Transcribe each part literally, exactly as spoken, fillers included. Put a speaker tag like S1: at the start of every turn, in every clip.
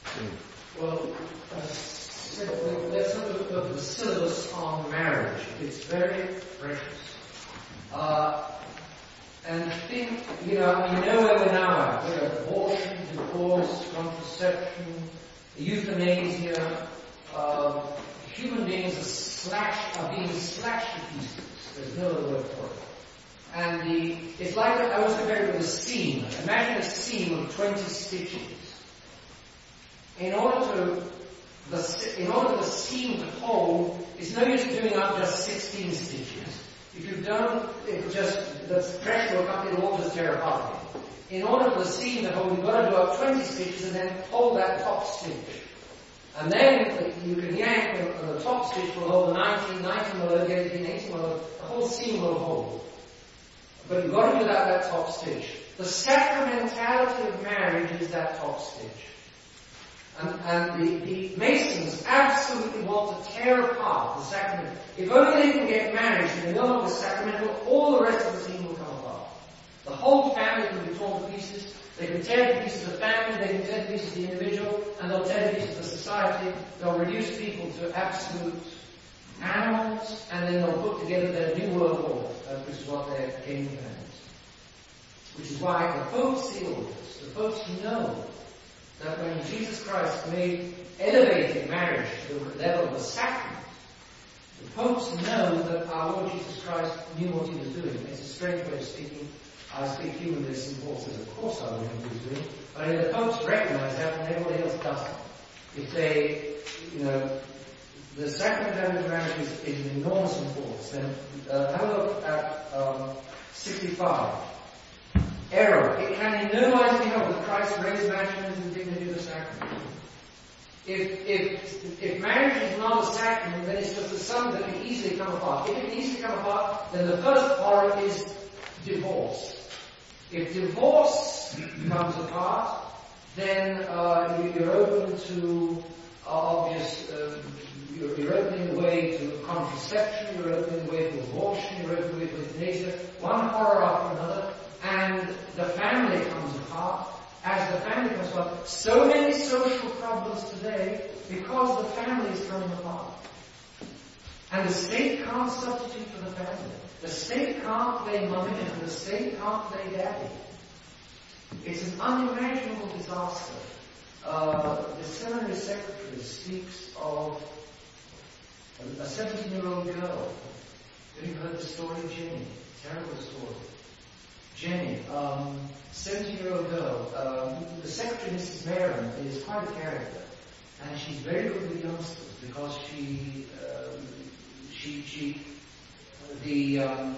S1: Well, uh, simply, let's have a look at the syllabus on marriage. It's very precious. Uh, and think, you know, you know where we're now at. We're at abortion, divorce, contraception, euthanasia. Uh, human beings are slashed, are being slashed to pieces. There's no other word for it. And the, it's like, I was comparing it with a seam. Imagine a seam of twenty stitches. In order to, the, in order for the seam to hold, it's no use doing up just sixteen stitches. If you don't, it just, the pressure will come, it'll all just tear apart again. In order for the seam to hold, you've got to do up twenty stitches and then hold that top stitch. And then you can yank and the top stitch will hold the nineteen, nineteen will hold, eighteen, eighteen will hold, the whole seam will hold. But you've got to do that, that top stitch. The sacramentality of marriage is that top stitch. And, and the, the Masons absolutely want to tear apart the sacrament. If only they can get married and they're no longer sacramental, all the rest of the team will come apart. The whole family can be torn to pieces. They can tear to pieces the family, they can tear to pieces the individual, and they'll tear to pieces the society. They'll reduce people to absolute animals, and then they'll put together their new world order, uh, which is what their kingdom is. Which is why the popes see all this. The popes know that when Jesus Christ made elevating marriage to the level of the sacrament, the popes know that our Lord Jesus Christ knew what he was doing. It's a strange way of speaking. I speak humanly, and Paul says, of course I know what he was doing. But I mean, the popes recognize that and everybody else doesn't. If they, you know, the sacrament of marriage is, is an enormous importance. Then uh, have a look at um, sixty-five. Error. It can in no wise be held that Christ raised matrimony to the dignity of the sacrament. If, if, if marriage is not a sacrament, then it's just a sum that can easily come apart. If it can easily come apart, then the first horror is divorce. If divorce comes apart, then uh, you're open to uh, obvious, uh, you're, you're opening the way to contraception, you're opening the way to abortion, you're opening the way to euthanasia, one horror after another. And the family comes apart. As the family comes apart, so many social problems today because the family is coming apart. And the state can't substitute for the family. The state can't play mummy and the state can't play daddy. It's an unimaginable disaster. Uh, the seminary secretary speaks of a seventeen-year-old girl. Have you heard the story of Jenny? Terrible story. Jenny, um, seventeen-year-old girl. Um, the secretary, Missus Maron, is quite a character, and she's very good with youngsters because she, uh, she, she, the, um,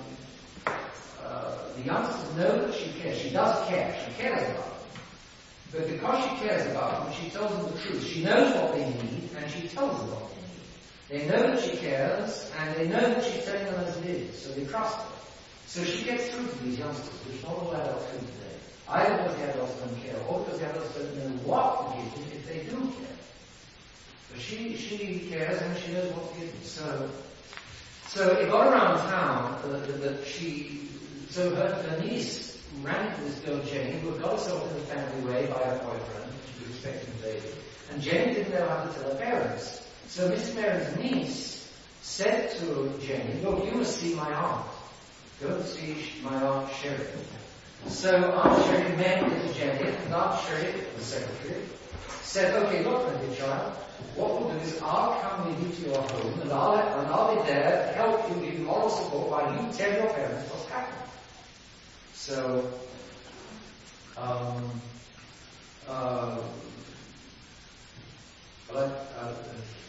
S1: uh, the youngsters know that she cares. She does care. She cares about them, but because she cares about them, she tells them the truth. She knows what they need, and she tells them what they need. They know that she cares, and they know that she's telling them as it is, so they trust her. So she gets through to these youngsters, which not all adults do today. Either because the adults don't care, or because the adults don't know what to give them if they do care. But she she cares and she knows what to give them. So so it got around town uh, that she so her, her niece ran to this girl Jenny, who had got herself in the family way by her boyfriend, she was expecting a baby, and Jenny didn't know how to tell her parents. So Missus Maron's niece said to Jenny, "Look, you must see my aunt. Go and see my Aunt Sherry." So Aunt Sherry met little Jenny, and Aunt Sherry, the secretary, said, "Okay, look, my dear child, what we'll do is I'll come with you to your home, and I'll, and I'll be there to help you, give you moral support while you tell your parents what's happening." So, um, uh, well, I, uh,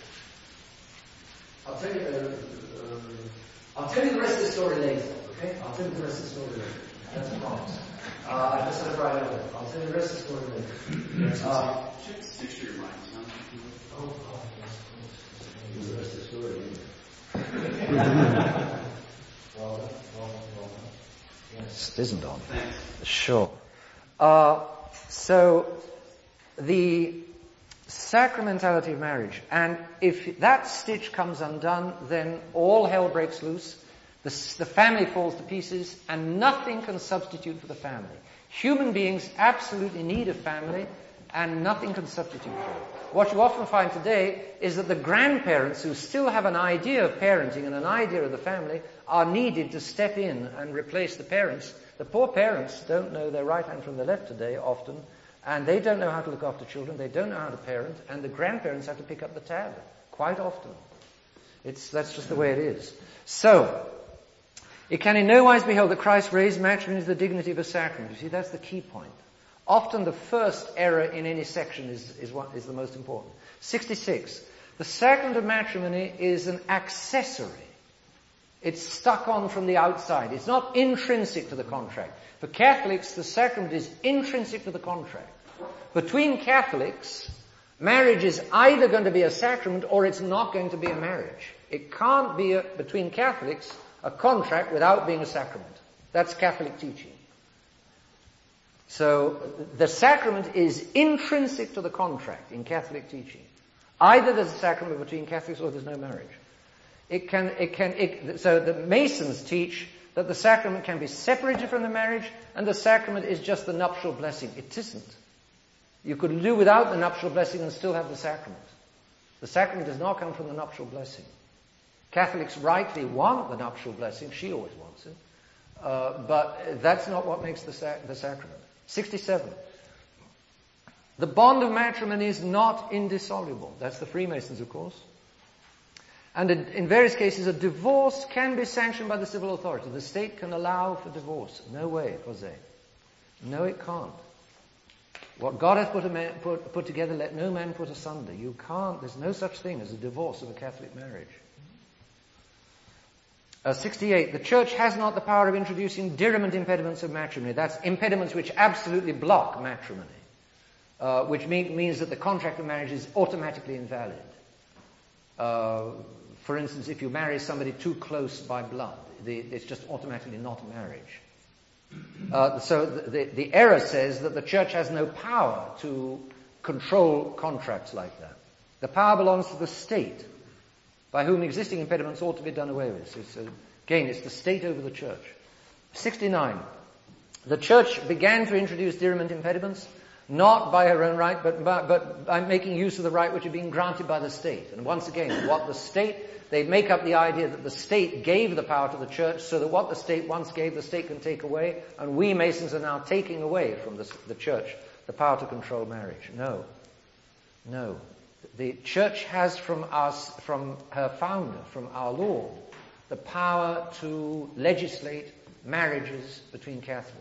S1: I'll tell you, uh, uh, I'll tell you the rest of the story later. Okay? I'll tell you the rest of the story later. That's a promise. Uh, I just said it right over. I'll tell you the rest of the story later. Uh,
S2: Stick to your mind, son.
S1: oh, God, yes, of course. The rest of the story later. well done, well done, well done. Yes.
S3: It isn't on.
S2: Thanks.
S3: Sure. Uh, so, the sacramentality of marriage, and if that stitch comes undone, then all hell breaks loose. The, the family falls to pieces, and nothing can substitute for the family. Human beings absolutely need a family, and nothing can substitute for it. What you often find today is that the grandparents who still have an idea of parenting and an idea of the family are needed to step in and replace the parents. The poor parents don't know their right hand from their left today often, and they don't know how to look after children, they don't know how to parent, and the grandparents have to pick up the tab quite often. It's, that's just the way it is. So, it can in no wise be held that Christ raised matrimony to the dignity of a sacrament. You see, that's the key point. Often the first error in any section is, is what is the most important. sixty-six. The sacrament of matrimony is an accessory. It's stuck on from the outside. It's not intrinsic to the contract. For Catholics, the sacrament is intrinsic to the contract. Between Catholics, marriage is either going to be a sacrament or it's not going to be a marriage. It can't be, a, between Catholics, a contract without being a sacrament. That's Catholic teaching. So, the sacrament is intrinsic to the contract in Catholic teaching. Either there's a sacrament between Catholics or there's no marriage. It can, it can, it, so the Masons teach that the sacrament can be separated from the marriage, and the sacrament is just the nuptial blessing. It isn't. You could do without the nuptial blessing and still have the sacrament. The sacrament does not come from the nuptial blessing. Catholics rightly want the nuptial blessing. She always wants it. Uh, but that's not what makes the, sac- the sacrament. sixty-seven. The bond of matrimony is not indissoluble. That's the Freemasons, of course. And in various cases, a divorce can be sanctioned by the civil authority. The state can allow for divorce. No way, Jose. No, it can't. What God hath put, a man, put, put together, let no man put asunder. You can't, there's no such thing as a divorce of a Catholic marriage. Uh, sixty-eight. The Church has not the power of introducing diriment impediments of matrimony. That's impediments which absolutely block matrimony. Uh, which mean, means that the contract of marriage is automatically invalid. Uh, for instance, if you marry somebody too close by blood, the, it's just automatically not a marriage. Uh, so the, the, the error says that the Church has no power to control contracts like that. The power belongs to the state, by whom existing impediments ought to be done away with. It's, uh, again, it's the state over the Church. sixty-nine. The Church began to introduce diriment impediments, not by her own right, but by, but by making use of the right which had been granted by the state. And once again, what the state, they make up the idea that the state gave the power to the Church, so that what the state once gave, the state can take away, and we Masons are now taking away from the, the Church the power to control marriage. No. No. The Church has from us, from her founder, from our Lord, the power to legislate marriages between Catholics.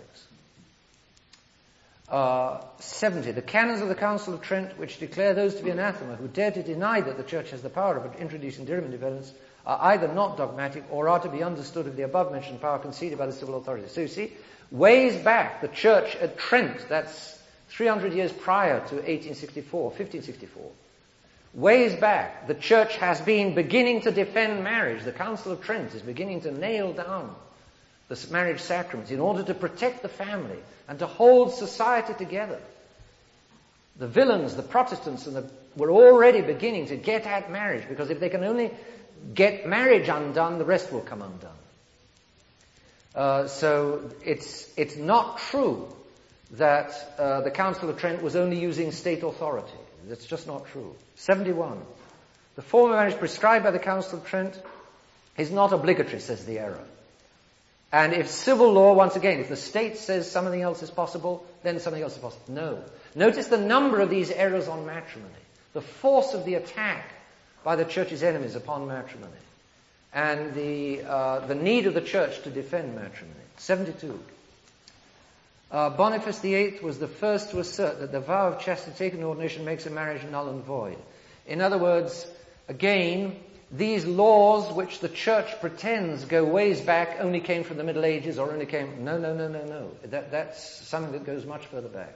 S3: Uh, seventy. The canons of the Council of Trent, which declare those to be anathema who dare to deny that the Church has the power of introducing diriment impediments, are either not dogmatic or are to be understood of the above-mentioned power conceded by the civil authorities. So you see, ways back, the Church at Trent, that's three hundred years prior to eighteen sixty-four, fifteen sixty-four, ways back, the Church has been beginning to defend marriage. The Council of Trent is beginning to nail down the marriage sacraments in order to protect the family and to hold society together. The villains, the Protestants, and the, were already beginning to get at marriage, because if they can only get marriage undone, the rest will come undone. Uh, so it's it's not true that uh, the Council of Trent was only using state authority. That's just not true. seventy-one. The form of marriage prescribed by the Council of Trent is not obligatory, says the error. And if civil law, once again, if the state says something else is possible, then something else is possible. No. Notice the number of these errors on matrimony. The force of the attack by the Church's enemies upon matrimony. And the uh, the need of the Church to defend matrimony. seventy-two. Uh, Boniface the Eighth was the first to assert that the vow of chastity taken in ordination makes a marriage null and void. In other words, again, these laws which the Church pretends go ways back only came from the Middle Ages or only came... No, no, no, no, no. That, that's something that goes much further back.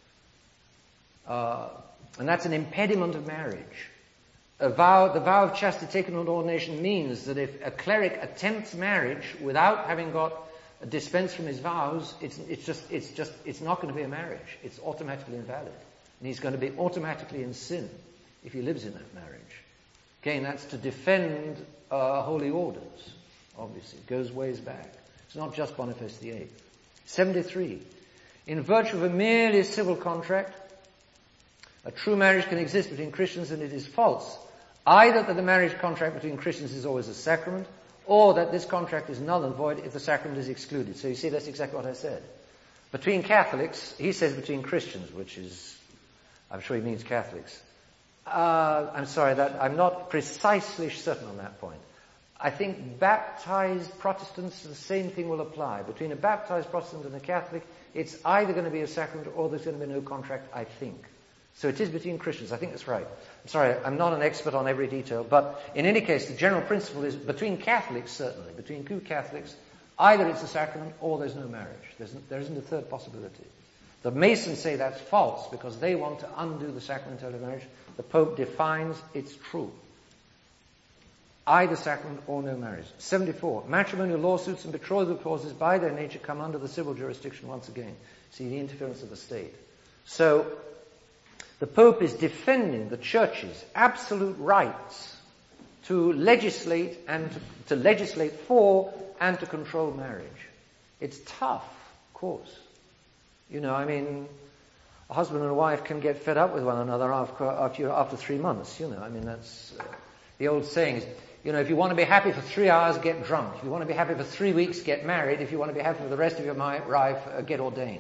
S3: Uh, and that's an impediment of marriage. A vow, the vow of chastity taken in ordination means that if a cleric attempts marriage without having got a dispense from his vows, it's, it's just, it's just, it's not going to be a marriage. It's automatically invalid. And he's going to be automatically in sin if he lives in that marriage. Again, that's to defend uh, holy orders, obviously. It goes ways back. It's not just Boniface the Eighth. seventy-three. In virtue of a merely civil contract, A true marriage can exist between Christians, and it is false. Either that the marriage contract between Christians is always a sacrament, or that this contract is null and void if the sacrament is excluded. So you see, that's exactly what I said. Between Catholics, he says between Christians, which is, I'm sure he means Catholics. Uh, I'm sorry, that I'm not precisely certain on that point. I think baptized Protestants, the same thing will apply. Between a baptized Protestant and a Catholic, it's either going to be a sacrament or there's going to be no contract, I think. So it is between Christians. I think that's right. I'm sorry, I'm not an expert on every detail, but in any case, the general principle is between Catholics, certainly, between two Catholics, either it's a sacrament or there's no marriage. There's, there isn't a third possibility. The Masons say that's false because they want to undo the sacramentality of marriage. The Pope defines it's true. Either sacrament or no marriage. seventy-four. Matrimonial lawsuits and betrothal clauses by their nature come under the civil jurisdiction once again. See, the interference of the state. So, the Pope is defending the Church's absolute rights to legislate and to, to legislate for and to control marriage. It's tough, of course. You know, I mean, a husband and a wife can get fed up with one another after after, after three months. You know, I mean, that's uh, the old saying is, you know, if you want to be happy for three hours, get drunk. If you want to be happy for three weeks, get married. If you want to be happy for the rest of your life, uh, get ordained.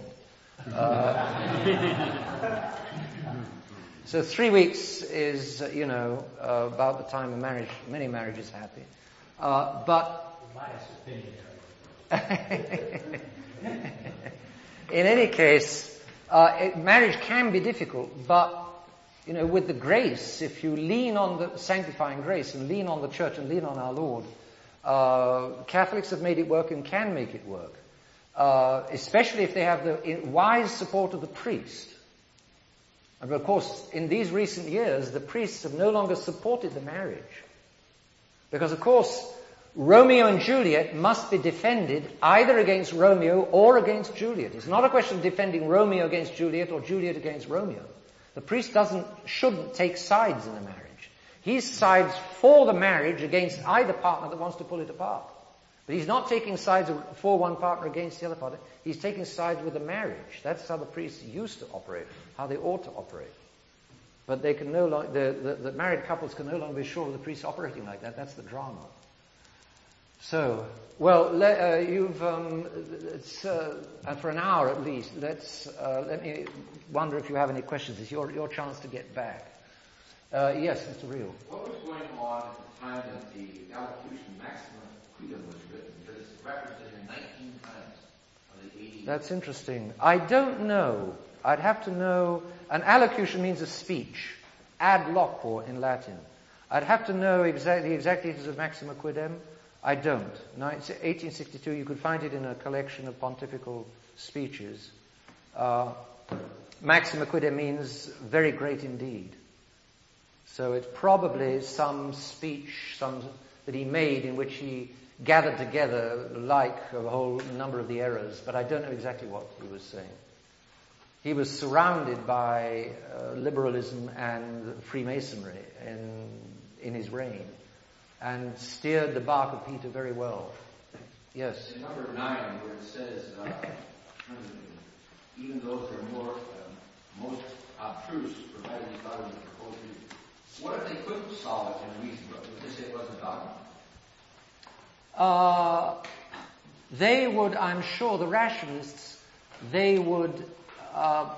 S3: Uh, so three weeks is, uh, you know, uh, about the time a marriage, many marriages are happy. Uh, but in any case, uh, it, marriage can be difficult, but you know, with the grace, if you lean on the sanctifying grace and lean on the church and lean on our Lord, uh, Catholics have made it work and can make it work, uh, especially if they have the wise support of the priest. And of course, in these recent years, the priests have no longer supported the marriage. Because of course, Romeo and Juliet must be defended either against Romeo or against Juliet. It's not a question of defending Romeo against Juliet or Juliet against Romeo. The priest doesn't, shouldn't take sides in the marriage. He sides for the marriage against either partner that wants to pull it apart. But he's not taking sides for one partner against the other partner. He's taking sides with the marriage. That's how the priests used to operate, how they ought to operate. But they can no longer, the, the, the married couples can no longer be sure of the priest operating like that. That's the drama. So, well, le, uh, you've, um, it's, uh, and for an hour at least, let's, uh, let me wonder if you have any questions. It's your, your chance to get back. Uh, yes, Mister Reel.
S2: What was going on at the time that the Allocution Maxima Quidem was written? Because it's referenced in nineteen times of the eighty.
S3: That's interesting. I don't know. I'd have to know. An allocution means a speech. Ad loquor in Latin. I'd have to know exactly the exact details of Maxima Quidem. I don't. eighteen sixty-two, you could find it in a collection of pontifical speeches. Uh, Maxima Quidem means very great indeed. So it's probably some speech some, that he made in which he gathered together like a whole number of the errors, but I don't know exactly what he was saying. He was surrounded by uh, liberalism and Freemasonry in, in his reign, and steered the bark of Peter very well. Yes?
S2: In number nine, where it says, uh, even those that are more, um, most obtruse, provided these doctrines are proposed to you. What if they couldn't solve it in reason? Would they say it wasn't a dogma?
S3: Uh, they would, I'm sure, the rationalists, they would uh,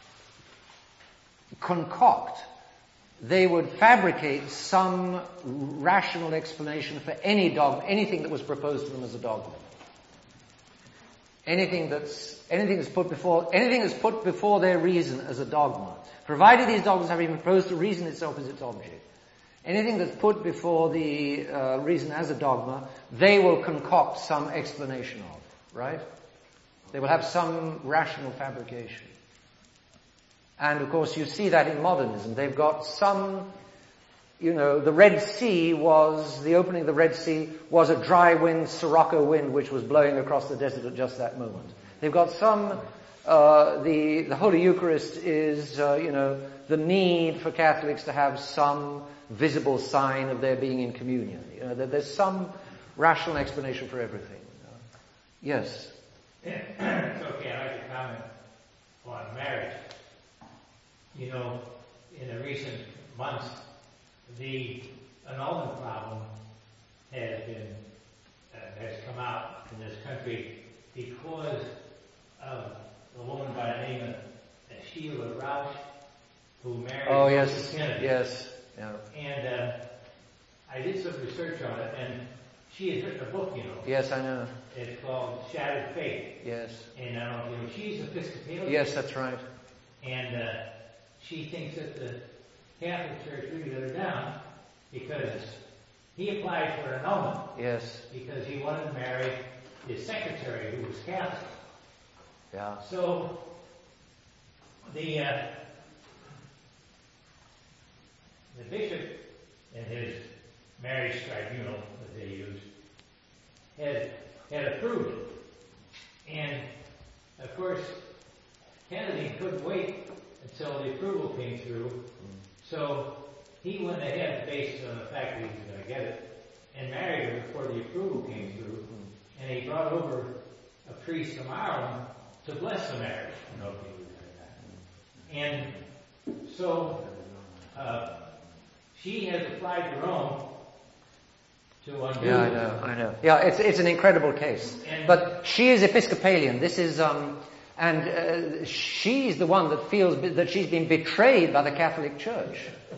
S3: concoct, they would fabricate some rational explanation for any dogma, anything that was proposed to them as a dogma. Anything that's anything that's put before anything that's put before their reason as a dogma, provided these dogmas have been proposed to reason itself as its object. Anything that's put before the uh, reason as a dogma, they will concoct some explanation of, right? They will have some rational fabrication. And of course you see that in modernism. They've got some, you know, the Red Sea was, the opening of the Red Sea was a dry wind, Sirocco wind, which was blowing across the desert at just that moment. They've got some, uh, the, the Holy Eucharist is, uh, you know, the need for Catholics to have some visible sign of their being in communion. You know, there's some rational explanation for everything. Uh, yes?
S4: Yeah. It's okay, I'd like to comment on marriage. You know, in the recent months, the annulment problem has been uh, has come out in this country because of a woman by the name of Sheila Rausch, who married
S3: Oh, yes.
S4: Joseph Kennedy.
S3: Yes. Yeah.
S4: And uh, I did some research on it, and she has written a book, you know.
S3: Yes, I know.
S4: It's called Shattered Faith.
S3: Yes.
S4: And I don't know, you know, she's Episcopalian.
S3: Yes, that's right.
S4: And uh, she thinks that the Catholic Church really let her down because he applied for an annulment.
S3: Yes.
S4: Because he wanted to marry his secretary, who was Catholic.
S3: Yeah.
S4: So the uh, the bishop in his marriage tribunal that they used had had approved it, and of course Kennedy couldn't wait until the approval came through, mm. so he went ahead based on the fact that he was going to get it and married her before the approval came through, mm. and he brought over a priest from Ireland to bless the marriage. You know, and so uh, she has applied to Rome to undo.
S3: Yeah, I know, I know. Yeah, it's it's an incredible case.
S4: And
S3: but she is Episcopalian. This is um, and uh, she's the one that feels be- that she's been betrayed by the Catholic Church,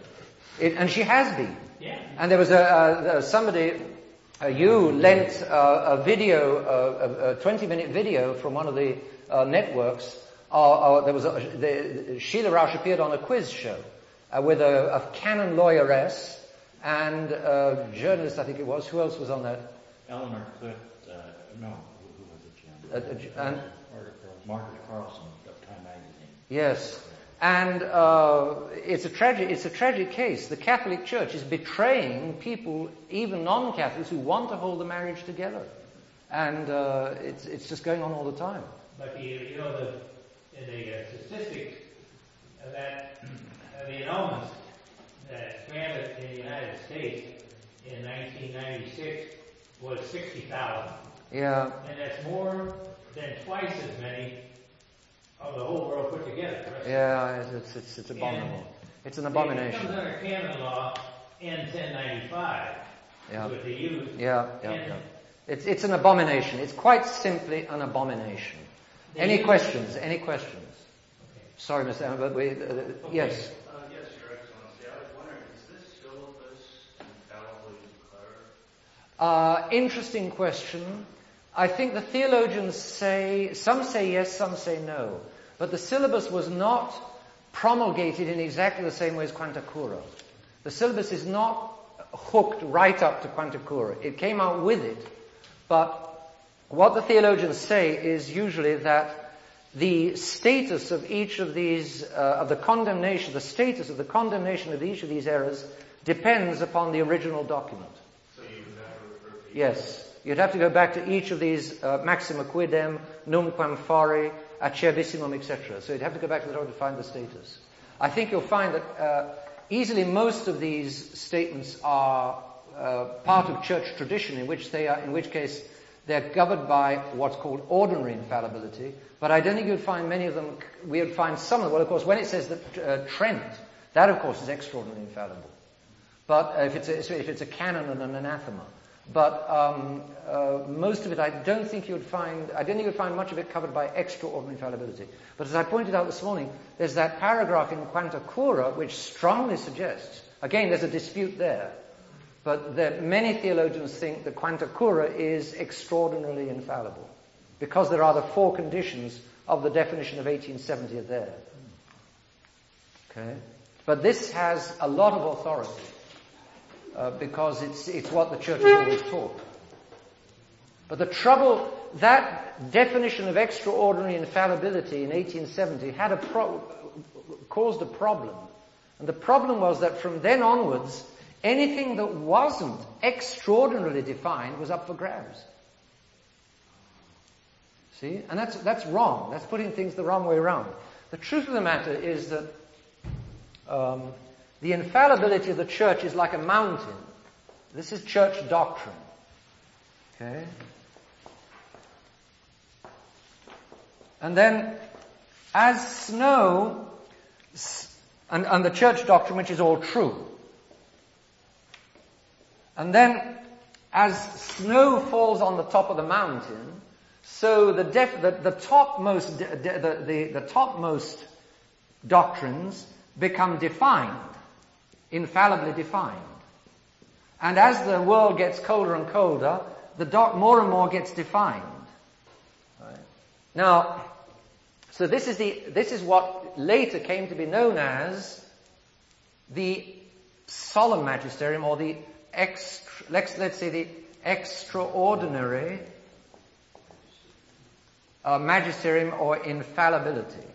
S3: it, and she has been.
S4: Yeah.
S3: And there was a, a somebody. Uh, you lent uh, a video, uh, a twenty-minute video from one of the uh, networks. Uh, uh, there was a, the, Sheila Rausch appeared on a quiz show uh, with a, a canon lawyeress and a journalist, I think it was. Who else was on that?
S5: Eleanor Clift. Uh, no, who, who was it? Jim?
S3: Uh, uh, and
S5: Margaret Carlson of Time Magazine.
S3: Yes. And uh, it's a tragic, it's a tragic case. The Catholic Church is betraying people, even non-Catholics, who want to hold the marriage together, and uh, it's it's just going on all the time.
S4: But the, you know, the in the uh, statistics of that uh, the annulments that granted in the United States in nineteen ninety-six was sixty thousand.
S3: Yeah.
S4: And that's more than twice as many of the whole world put together.
S3: Yeah, it's it's it's abominable. And it's an abomination.
S4: It comes under canon law N ten ninety-five.
S3: Yeah.
S4: Is what they use.
S3: Yeah, yeah,
S4: and
S3: yeah. It's it's an abomination. It's quite simply an abomination. Any questions? Any questions?
S4: Okay.
S3: Sorry, Mister Allen, but we uh,
S4: Okay.
S3: yes.
S6: Uh, yes, Your Excellency. I was wondering, is this syllabus infallibly declared?
S3: Uh, interesting question. I think the theologians say, some say yes, some say no. But the syllabus was not promulgated in exactly the same way as Quanta Cura. The syllabus is not hooked right up to Quanta Cura. It came out with it. But what the theologians say is usually that the status of each of these, uh, of the condemnation, the status of the condemnation of each of these errors depends upon the original document.
S6: So you would never refer to
S3: Yes. You'd have to go back to each of these, uh, Maxima Quidem, Numquam Fari, Acerbissimum, et cetera. So you'd have to go back to the order to find the status. I think you'll find that uh, easily most of these statements are uh, part of church tradition, in which they are, in which case they're governed by what's called ordinary infallibility. But I don't think you'd find many of them. We would find some of them. Well, of course, when it says that uh, Trent, that of course is extraordinarily infallible. But uh, if it's a, if it's a canon and an anathema. But um, uh, most of it, I don't think you'd find. I don't think you'd find much of it covered by extraordinary infallibility. But as I pointed out this morning, there's that paragraph in Quanta Cura which strongly suggests. Again, there's a dispute there, but that many theologians think that Quanta Cura is extraordinarily infallible because there are the four conditions of the definition of eighteen seventy there. Okay, but this has a lot of authority. Uh, because it's it's what the church has always taught. But the trouble, that definition of extraordinary infallibility in eighteen seventy had a pro- caused a problem. And the problem was that from then onwards, anything that wasn't extraordinarily defined was up for grabs. See? And that's that's wrong. That's putting things the wrong way around. The truth of the matter is that um, the infallibility of the church is like a mountain. This is church doctrine. Okay? And then, as snow, and, and the church doctrine which is all true. And then, as snow falls on the top of the mountain, so the, def, the, the topmost the, the, the, the topmost doctrines become defined, infallibly defined. And as the world gets colder and colder, the doc, more and more gets defined. Right? Now, so this is the this is what later came to be known as the solemn magisterium, or the extra, let's, let's say the extraordinary uh, magisterium or infallibility.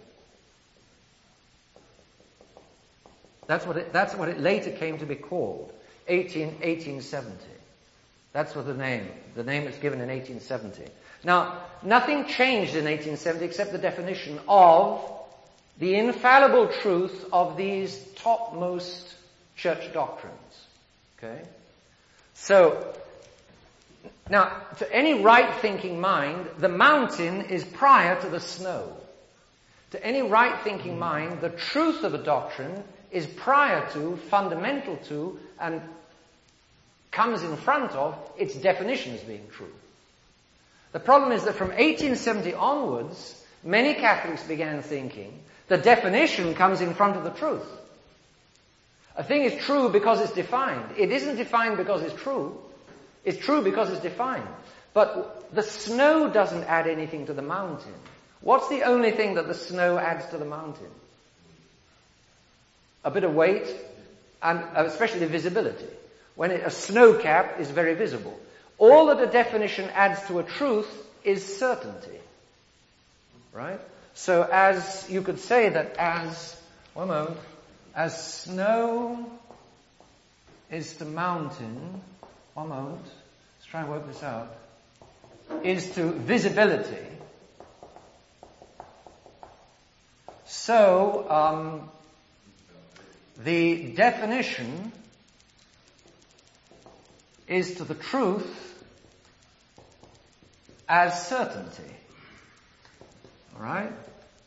S3: That's what it, that's what it later came to be called. eighteen seventy. That's what the name, the name is given in eighteen seventy. Now, nothing changed in eighteen seventy except the definition of the infallible truth of these topmost church doctrines. Okay? So, now, to any right-thinking mind, the mountain is prior to the snow. To any right-thinking mind, the truth of a doctrine is prior to, fundamental to, and comes in front of its definition as being true. The problem is that from eighteen seventy onwards, many Catholics began thinking the definition comes in front of the truth. A thing is true because it's defined. It isn't defined because it's true. It's true because it's defined. But the snow doesn't add anything to the mountain. What's the only thing that the snow adds to the mountain? A bit of weight, and especially visibility. When it, a snow cap is very visible. All that a definition adds to a truth is certainty. Right? So as you could say that as, one moment, as snow is to mountain, one moment, let's try and work this out, is to visibility. So, um, the definition is to the truth as certainty. Alright?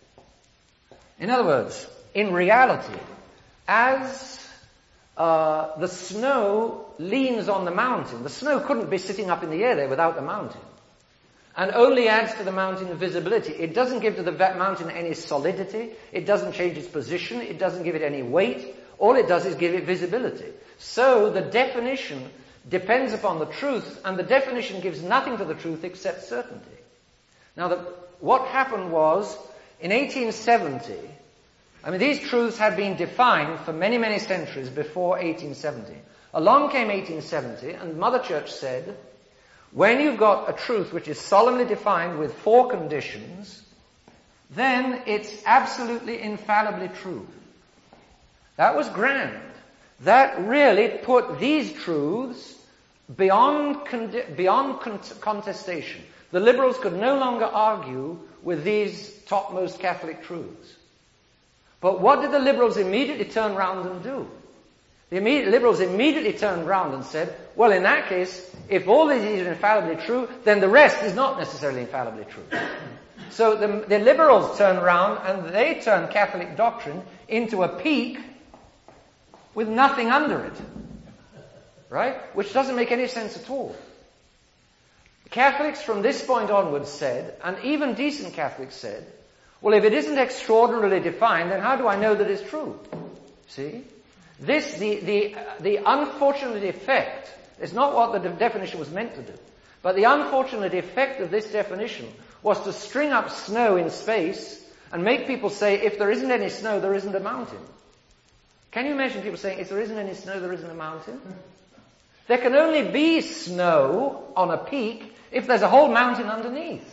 S3: In other words, in reality, as uh, the snow leans on the mountain, the snow couldn't be sitting up in the air there without the mountain, and only adds to the mountain visibility. It doesn't give to the mountain any solidity, it doesn't change its position, it doesn't give it any weight, all it does is give it visibility. So the definition depends upon the truth, and the definition gives nothing to the truth except certainty. Now, the, what happened was, in eighteen seventy, I mean, these truths had been defined for many, many centuries before eighteen seventy. Along came eighteen seventy, and Mother Church said, when you've got a truth which is solemnly defined with four conditions, then it's absolutely infallibly true. That was grand. That really put these truths beyond condi- beyond con- contestation. The liberals could no longer argue with these topmost Catholic truths. But what did the liberals immediately turn round and do? The immediate, liberals immediately turned round and said, well, in that case, if all these are infallibly true, then the rest is not necessarily infallibly true. So the, the liberals turned round and they turned Catholic doctrine into a peak with nothing under it. Right? Which doesn't make any sense at all. Catholics from this point onwards said, and even decent Catholics said, well, if it isn't extraordinarily defined, then how do I know that it's true? See? This, the, the, the unfortunate effect, is not what the de- definition was meant to do, but the unfortunate effect of this definition was to string up snow in space and make people say, if there isn't any snow, there isn't a mountain. Can you imagine people saying, if there isn't any snow, there isn't a mountain? There can only be snow on a peak if there's a whole mountain underneath.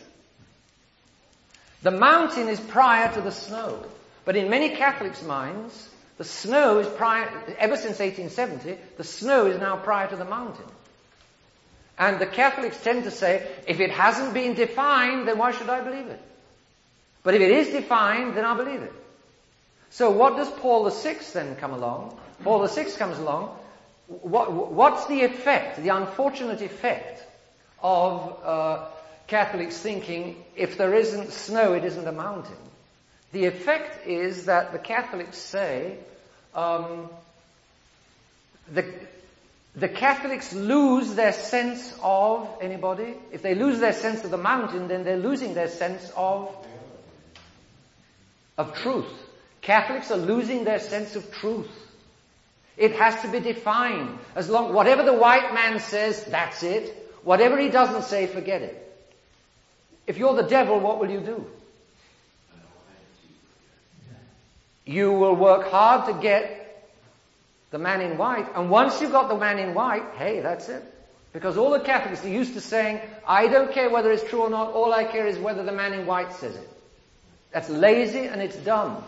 S3: The mountain is prior to the snow. But in many Catholics' minds, the snow is prior, ever since eighteen seventy, the snow is now prior to the mountain. And the Catholics tend to say, if it hasn't been defined, then why should I believe it? But if it is defined, then I'll believe it. So what does Paul the Sixth then come along? Paul the Sixth comes along. What, what's the effect, the unfortunate effect of uh, Catholics thinking, if there isn't snow, it isn't a mountain? The effect is that the Catholics say, Um, the, the Catholics lose their sense of anybody. If they lose their sense of the mountain, then they're losing their sense of, of truth. Catholics are losing their sense of truth. It has to be defined. As long, whatever the white man says, that's it. Whatever he doesn't say, forget it. If you're the devil, what will you do? You will work hard to get the man in white. And once you've got the man in white, hey, that's it. Because all the Catholics are used to saying, I don't care whether it's true or not, all I care is whether the man in white says it. That's lazy and it's dumb.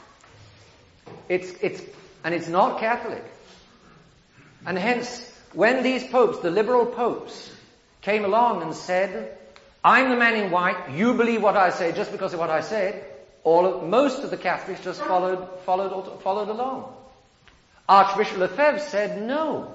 S3: It's, it's, and it's not Catholic. And hence, when these popes, the liberal popes, came along and said, I'm the man in white, you believe what I say just because of what I said, all of, most of the Catholics just followed, followed, followed along. Archbishop Lefebvre said, no.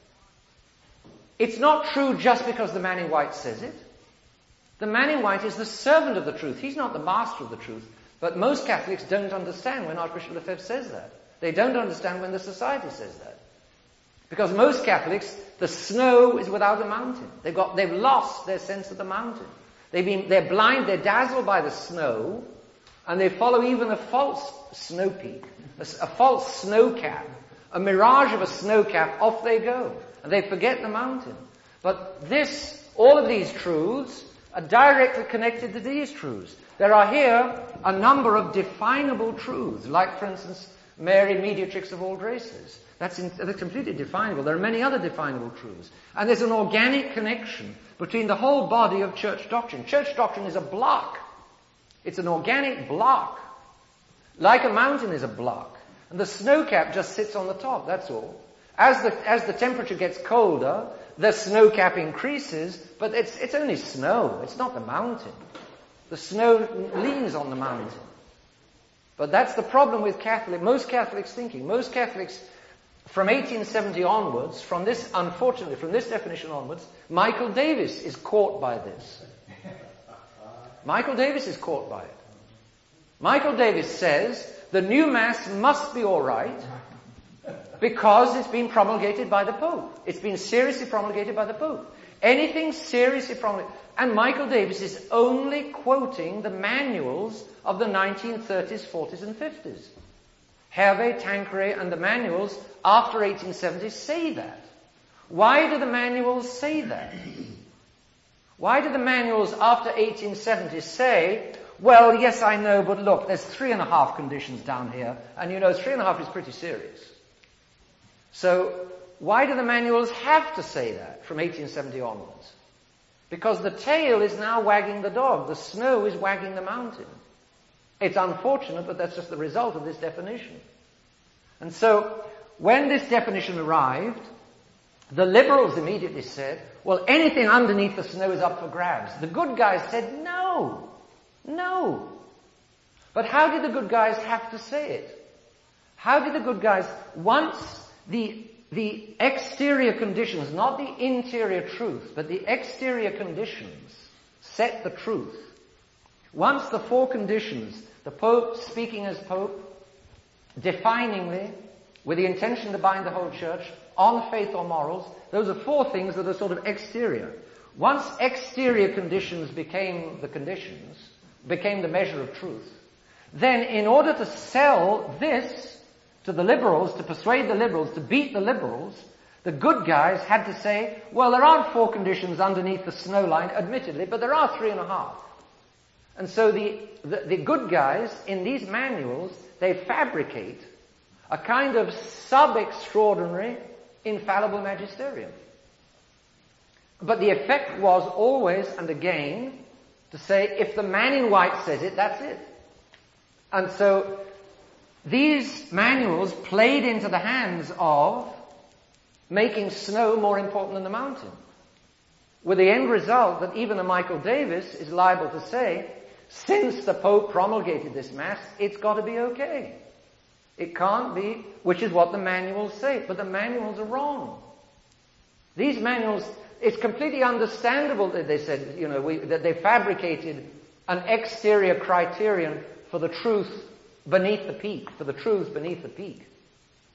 S3: It's not true just because the man in white says it. The man in white is the servant of the truth. He's not the master of the truth. But most Catholics don't understand when Archbishop Lefebvre says that. They don't understand when the Society says that. Because most Catholics, the snow is without a mountain. They've got, they've lost their sense of the mountain. They've been, they're blind, they're dazzled by the snow, and they follow even a false snow peak, a, a false snow cap, a mirage of a snow cap, off they go. And they forget the mountain. But this, all of these truths are directly connected to these truths. There are here a number of definable truths, like, for instance, Mary, mediatrix of all graces. That's, in, that's completely definable. There are many other definable truths. And there's an organic connection between the whole body of church doctrine. Church doctrine is a block. It's an organic block. Like a mountain is a block. And the snow cap just sits on the top, that's all. As the, as the temperature gets colder, the snow cap increases, but it's, it's only snow. It's not the mountain. The snow leans on the mountain. But that's the problem with Catholic, most Catholics thinking. Most Catholics, from eighteen seventy onwards, from this, unfortunately, from this definition onwards, Michael Davis is caught by this. Michael Davis is caught by it. Michael Davis says the new Mass must be all right because it's been promulgated by the Pope. It's been seriously promulgated by the Pope. Anything seriously promulgated. And Michael Davis is only quoting the manuals of the nineteen thirties, forties, and fifties. Hervé, Tancred, and the manuals after eighteen seventy say that. Why do the manuals say that? Why do the manuals after eighteen seventy say, well, yes, I know, but look, there's three and a half conditions down here, and you know, three and a half is pretty serious. So, why do the manuals have to say that from eighteen seventy onwards? Because the tail is now wagging the dog. The snow is wagging the mountain. It's unfortunate, but that's just the result of this definition. And so, when this definition arrived, the liberals immediately said, well, anything underneath the snow is up for grabs. The good guys said, no, no. But how did the good guys have to say it? How did the good guys, once the the exterior conditions, not the interior truth, but the exterior conditions set the truth. Once the four conditions, the Pope speaking as Pope, definingly, with the intention to bind the whole church, on faith or morals, those are four things that are sort of exterior. Once exterior conditions became the conditions, became the measure of truth, then in order to sell this to the liberals, to persuade the liberals, to beat the liberals, the good guys had to say, well, there aren't four conditions underneath the snow line, admittedly, but there are three and a half. And so the, the, the good guys, in these manuals, they fabricate a kind of sub-extraordinary, infallible magisterium. But the effect was always and again to say, if the man in white says it, that's it. And so these manuals played into the hands of making snow more important than the mountain. With the end result that even a Michael Davis is liable to say, since the Pope promulgated this Mass, it's got to be okay. It can't be, which is what the manuals say. But the manuals are wrong. These manuals, it's completely understandable that they said, you know, we, that they fabricated an exterior criterion for the truth beneath the peak, for the truth beneath the peak.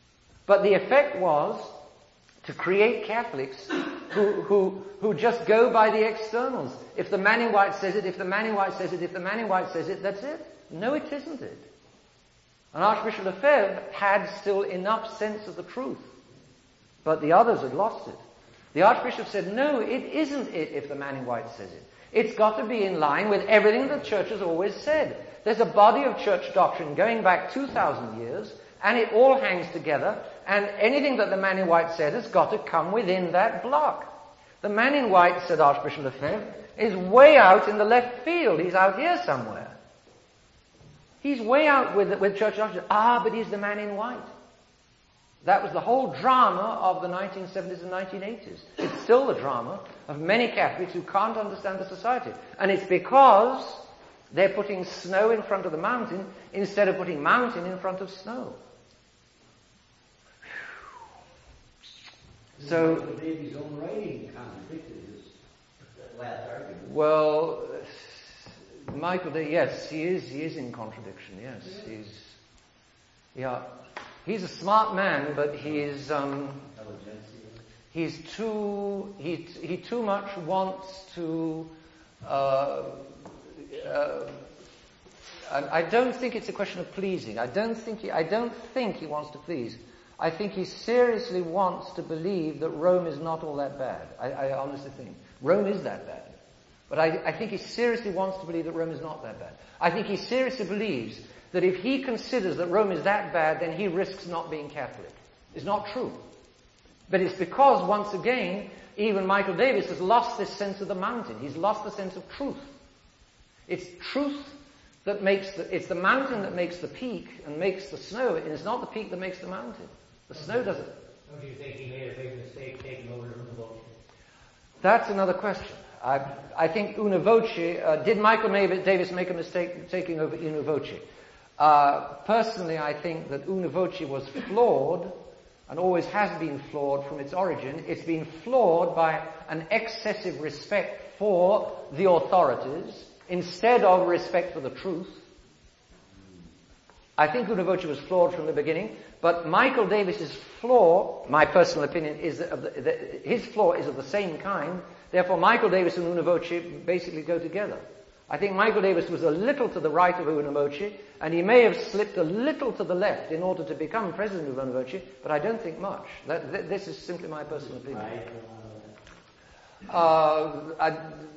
S3: But the effect was to create Catholics who, who, who just go by the externals. If the man in white says it, if the man in white says it, if the man in white says it, that's it. No, it isn't it. And Archbishop Lefebvre had still enough sense of the truth. But the others had lost it. The Archbishop said, no, it isn't it if the man in white says it. It's got to be in line with everything the Church has always said. There's a body of Church doctrine going back two thousand years, and it all hangs together, and anything that the man in white said has got to come within that block. The man in white, said Archbishop Lefebvre, is way out in the left field. He's out here somewhere. He's way out with, with Church doctrine. Ah, but he's the man in white. That was the whole drama of the nineteen seventies and nineteen eighties. It's still the drama of many Catholics who can't understand the society. And it's because they're putting snow in front of the mountain instead of putting mountain in front of snow. So,
S7: Michael Davies' own writing contradicted his last argument.
S3: Well, Michael Davies, yes, he is, he is in contradiction, yes.
S7: Yeah.
S3: He's, yeah. He's a smart man, but he's, um, he's too, he, he too much wants to, uh, uh, I, I don't think it's a question of pleasing. I don't think he, I don't think he wants to please. I think he seriously wants to believe that Rome is not all that bad. I, I honestly think. Rome is that bad. But I, I think he seriously wants to believe that Rome is not that bad. I think he seriously believes that if he considers that Rome is that bad, then he risks not being Catholic. It's not true. But it's because, once again, even Michael Davies has lost this sense of the mountain. He's lost the sense of truth. It's truth that makes the, it's the mountain that makes the peak and makes the snow, and it's not the peak that makes the mountain. The snow doesn't.
S4: Don't you think he made a big mistake taking over Una Voce?
S3: That's another question. I, I think Una Voce, uh, did Michael Davies make a mistake taking over Una Voce? Uh, personally, I think that Una Voce was flawed, and always has been flawed from its origin. It's been flawed by an excessive respect for the authorities, instead of respect for the truth. I think Una Voce was flawed from the beginning, but Michael Davies' flaw, my personal opinion, is that of the, the, his flaw is of the same kind. Therefore, Michael Davies and Una Voce basically go together. I think Michael Davies was a little to the right of Una Voce, and he may have slipped a little to the left in order to become president of Una Voce, but I don't think much. That, th- this is simply my personal opinion. Uh, I,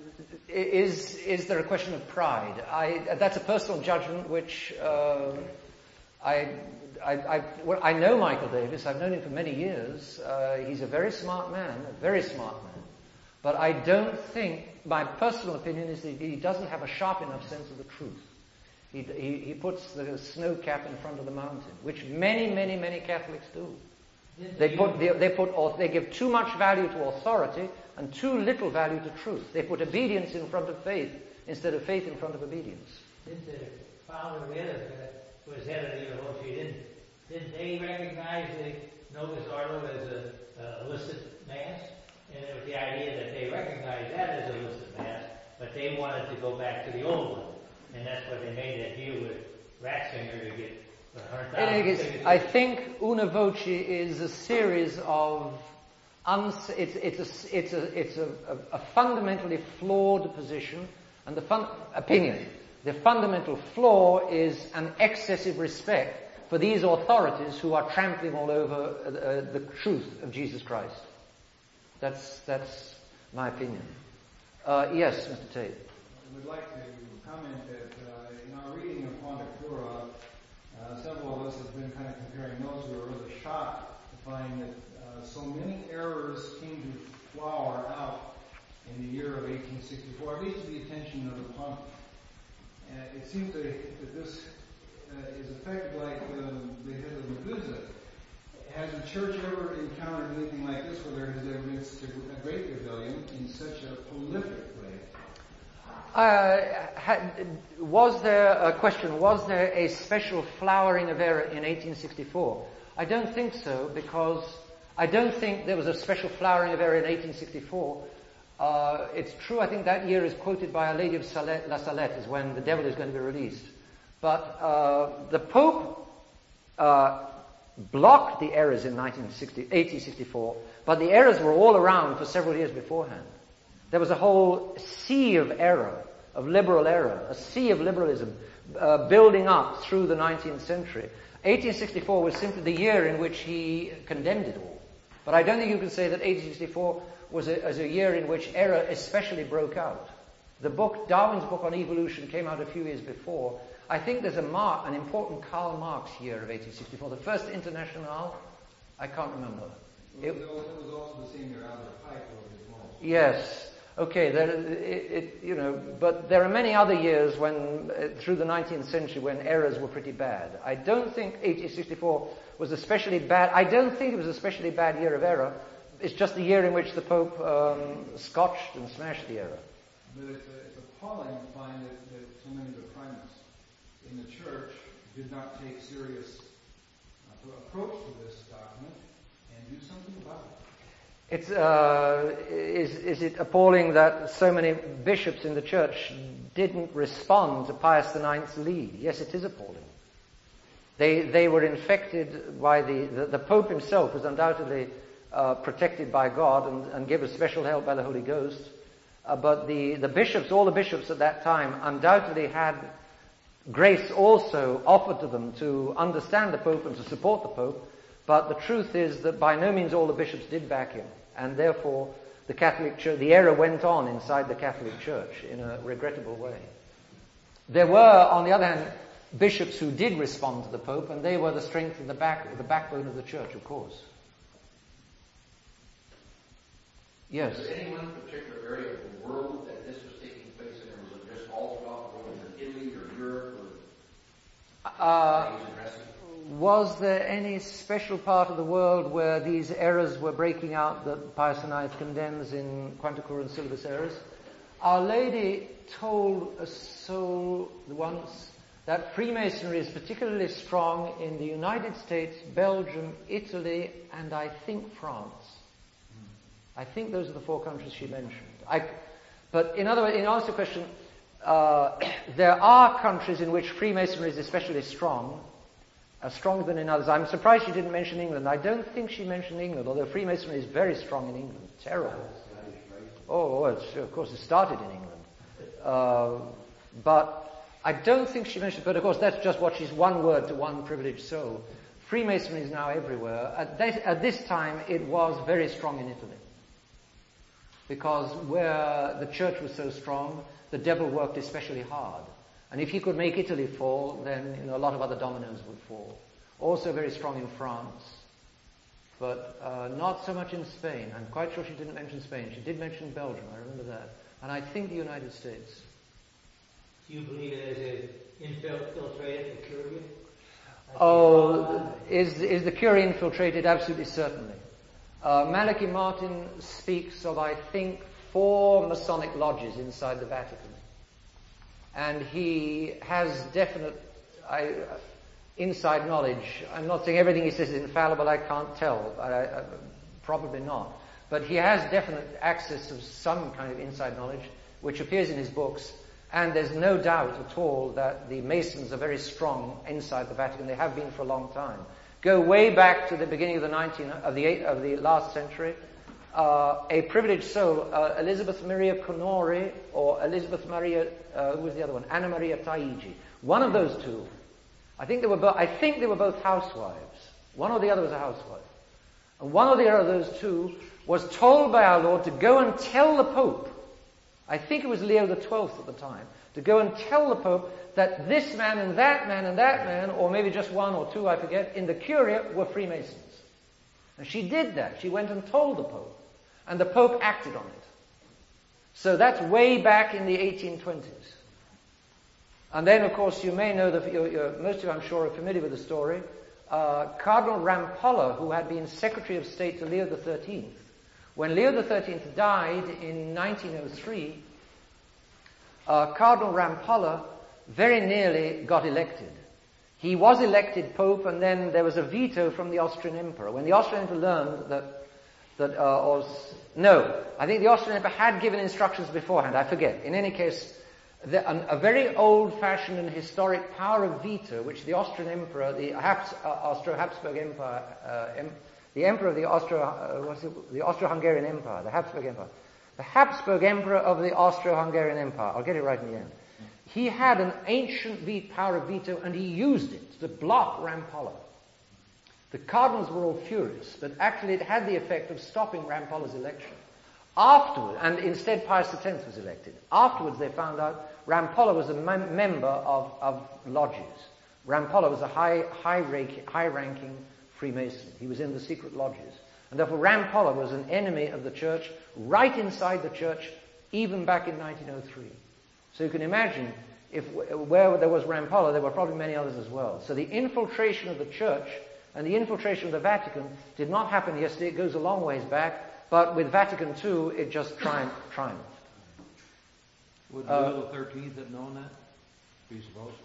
S3: is is there a question of pride? I, that's a personal judgment which uh, I, I, I, well, I know Michael Davies. I've known him for many years. Uh, he's a very smart man, a very smart man. But I don't think, my personal opinion is that he doesn't have a sharp enough sense of the truth. He, he, he puts the snow cap in front of the mountain, which many, many, many Catholics do. They put, they, they put, they give too much value to authority and too little value to truth. They put obedience in front of faith instead of faith in front of obedience.
S4: Did the founder of it, who was head of the Una Voce, didn't, didn't they recognize the Novus Ordo as a, a illicit mass? And it was the idea that they recognized that as a illicit mass, but they wanted to go back to the old one. And that's why they made that deal with Ratzinger to get one hundred thousand signatures.
S3: I think Una Voce is a series of uns- it's it's a it's a it's a, a, a fundamentally flawed position and the fun- opinion. The fundamental flaw is an excessive respect for these authorities who are trampling all over uh, uh, the truth of Jesus Christ. That's that's my opinion. Uh, yes, Mister Tate.
S8: I would like to comment that uh, in our reading of Quanticura, uh, several of us have been kind of comparing notes. We were rather shocked to find that uh, so many errors came to flower out in the year of eighteen sixty-four, at least to the attention of the pontiff. Uh, it seems that, that this uh, is affected like uh, the head of Medusa. Has the church ever encountered anything like this where there has ever been such a great rebellion in such a prolific way?
S3: Uh, had, was there a question, was there a special flowering of error in eighteen sixty-four? I don't think so, because I don't think there was a special flowering of error in eighteen sixty-four. Uh, it's true, I think that year is quoted by Our Lady of Salette, La Salette, is when the devil is going to be released. But uh, the Pope uh, blocked the errors in eighteen sixty-four, but the errors were all around for several years beforehand. There was a whole sea of error, of liberal error, a sea of liberalism uh, building up through the nineteenth century. eighteen sixty-four was simply the year in which he condemned it all. But I don't think you can say that eighteen sixty-four was a, was a year in which error especially broke out. The book, Darwin's book on evolution, came out a few years before. I think there's a mark, an important Karl Marx year of eighteen sixty-four. The first International, I can't remember.
S8: It, it, was, it was also the same year Albert Pike wrote his most.
S3: Yes. Okay, there, it, it, you know, but there are many other years when, uh, through the nineteenth century, when errors were pretty bad. I don't think eighteen sixty-four was especially bad. I don't think it was an especially bad year of error. It's just the year in which the Pope um, scotched and smashed the error.
S8: But it's, uh, it's appalling to find that, that so many of the primates in the church did not take serious uh, approach to this document and do something about it.
S3: It's, uh, is, is it appalling that so many bishops in the church didn't respond to Pius the Ninth's lead? Yes, it is appalling. They, they were infected by the, the, the Pope himself was undoubtedly uh, protected by God and, and given special help by the Holy Ghost. Uh, but the, the bishops, all the bishops at that time, undoubtedly had grace also offered to them to understand the Pope and to support the Pope. But the truth is that by no means all the bishops did back him, and therefore the Catholic Church, the error went on inside the Catholic Church in a regrettable way. There were, on the other hand, bishops who did respond to the Pope, and they were the strength of the back, the backbone of the Church, of course. Yes.
S2: Is there any one particular area of the world that this was taking place in, or was it just all throughout the world, in Italy or Europe, or
S3: uh,
S2: things addressing?
S3: Was there any special part of the world where these errors were breaking out that Pius the Ninth condemns in Quanta Cura and Syllabus errors? Our Lady told us so once that Freemasonry is particularly strong in the United States, Belgium, Italy, and I think France. I think those are the four countries she mentioned. I, but in other words, in answer to the question, uh, there are countries in which Freemasonry is especially strong, uh, stronger than in others. I'm surprised she didn't mention England. I don't think she mentioned England, although Freemasonry is very strong in England. Terrible. Oh, well, it's, of course, it started in England. Uh, but I don't think she mentioned, but of course that's just what she's one word to one privileged soul. Freemasonry is now everywhere. At this, at this time, it was very strong in Italy. Because where the church was so strong, the devil worked especially hard. And if he could make Italy fall, then you know, a lot of other dominoes would fall. Also very strong in France, but uh, not so much in Spain. I'm quite sure she didn't mention Spain. She did mention Belgium, I remember that. And I think the United States.
S4: Do you believe it is infiltrated, the Curia?
S3: Oh, is, is the Curia infiltrated? Absolutely, certainly. Uh, Malachi Martin speaks of, I think, four Masonic lodges inside the Vatican. And he has definite I, uh, inside knowledge. I'm not saying everything he says is infallible, I can't tell. I, I, probably not. But he has definite access to some kind of inside knowledge, which appears in his books. And there's no doubt at all that the Masons are very strong inside the Vatican. They have been for a long time. Go way back to the beginning of the nineteenth of the eight, of the last century. Uh, a privileged soul, uh, Elizabeth Maria Conori, or Elizabeth Maria, uh, who was the other one? Anna Maria Taigi. One of those two. I think they were both. I think they were both housewives. One or the other was a housewife, and one or the other of those two was told by our Lord to go and tell the Pope. I think it was Leo the Twelfth at the time, to go and tell the Pope that this man and that man and that man, or maybe just one or two, I forget, in the Curia were Freemasons. And she did that. She went and told the Pope. And the Pope acted on it. So that's way back in the eighteen twenties. And then, of course, you may know, that you're, you're, most of you, I'm sure, are familiar with the story. Uh, Cardinal Rampolla, who had been Secretary of State to Leo the thirteenth, when Leo the thirteenth died in nineteen oh three, uh, Cardinal Rampolla very nearly got elected. He was elected Pope, and then there was a veto from the Austrian Emperor. When the Austrian Emperor learned that, that uh, or, no, I think the Austrian Emperor had given instructions beforehand, I forget. In any case, the, an, a very old-fashioned and historic power of veto, which the Austrian Emperor, the Habs, uh, Austro-Habsburg Empire, uh, em, the Emperor of the Austro, uh, what's it, the Austro-Hungarian Empire, the Habsburg Empire, the Habsburg Emperor of the Austro-Hungarian Empire, I'll get it right in the end. He had an ancient ve- power of veto, and he used it to block Rampolla. The cardinals were all furious, but actually it had the effect of stopping Rampolla's election. Afterward, and instead Pius the tenth was elected. Afterwards they found out Rampolla was a mem- member of, of lodges. Rampolla was a high, high, rank, high-ranking Freemason. He was in the secret lodges. And therefore Rampolla was an enemy of the church, right inside the church, even back in nineteen oh three. So you can imagine, if where there was Rampolla, there were probably many others as well. So the infiltration of the church and the infiltration of the Vatican did not happen yesterday. It goes a long ways back. But with Vatican two, it just triumphed. triumphed.
S5: Would
S3: Uh,
S5: Leo the thirteenth have known that, do you suppose?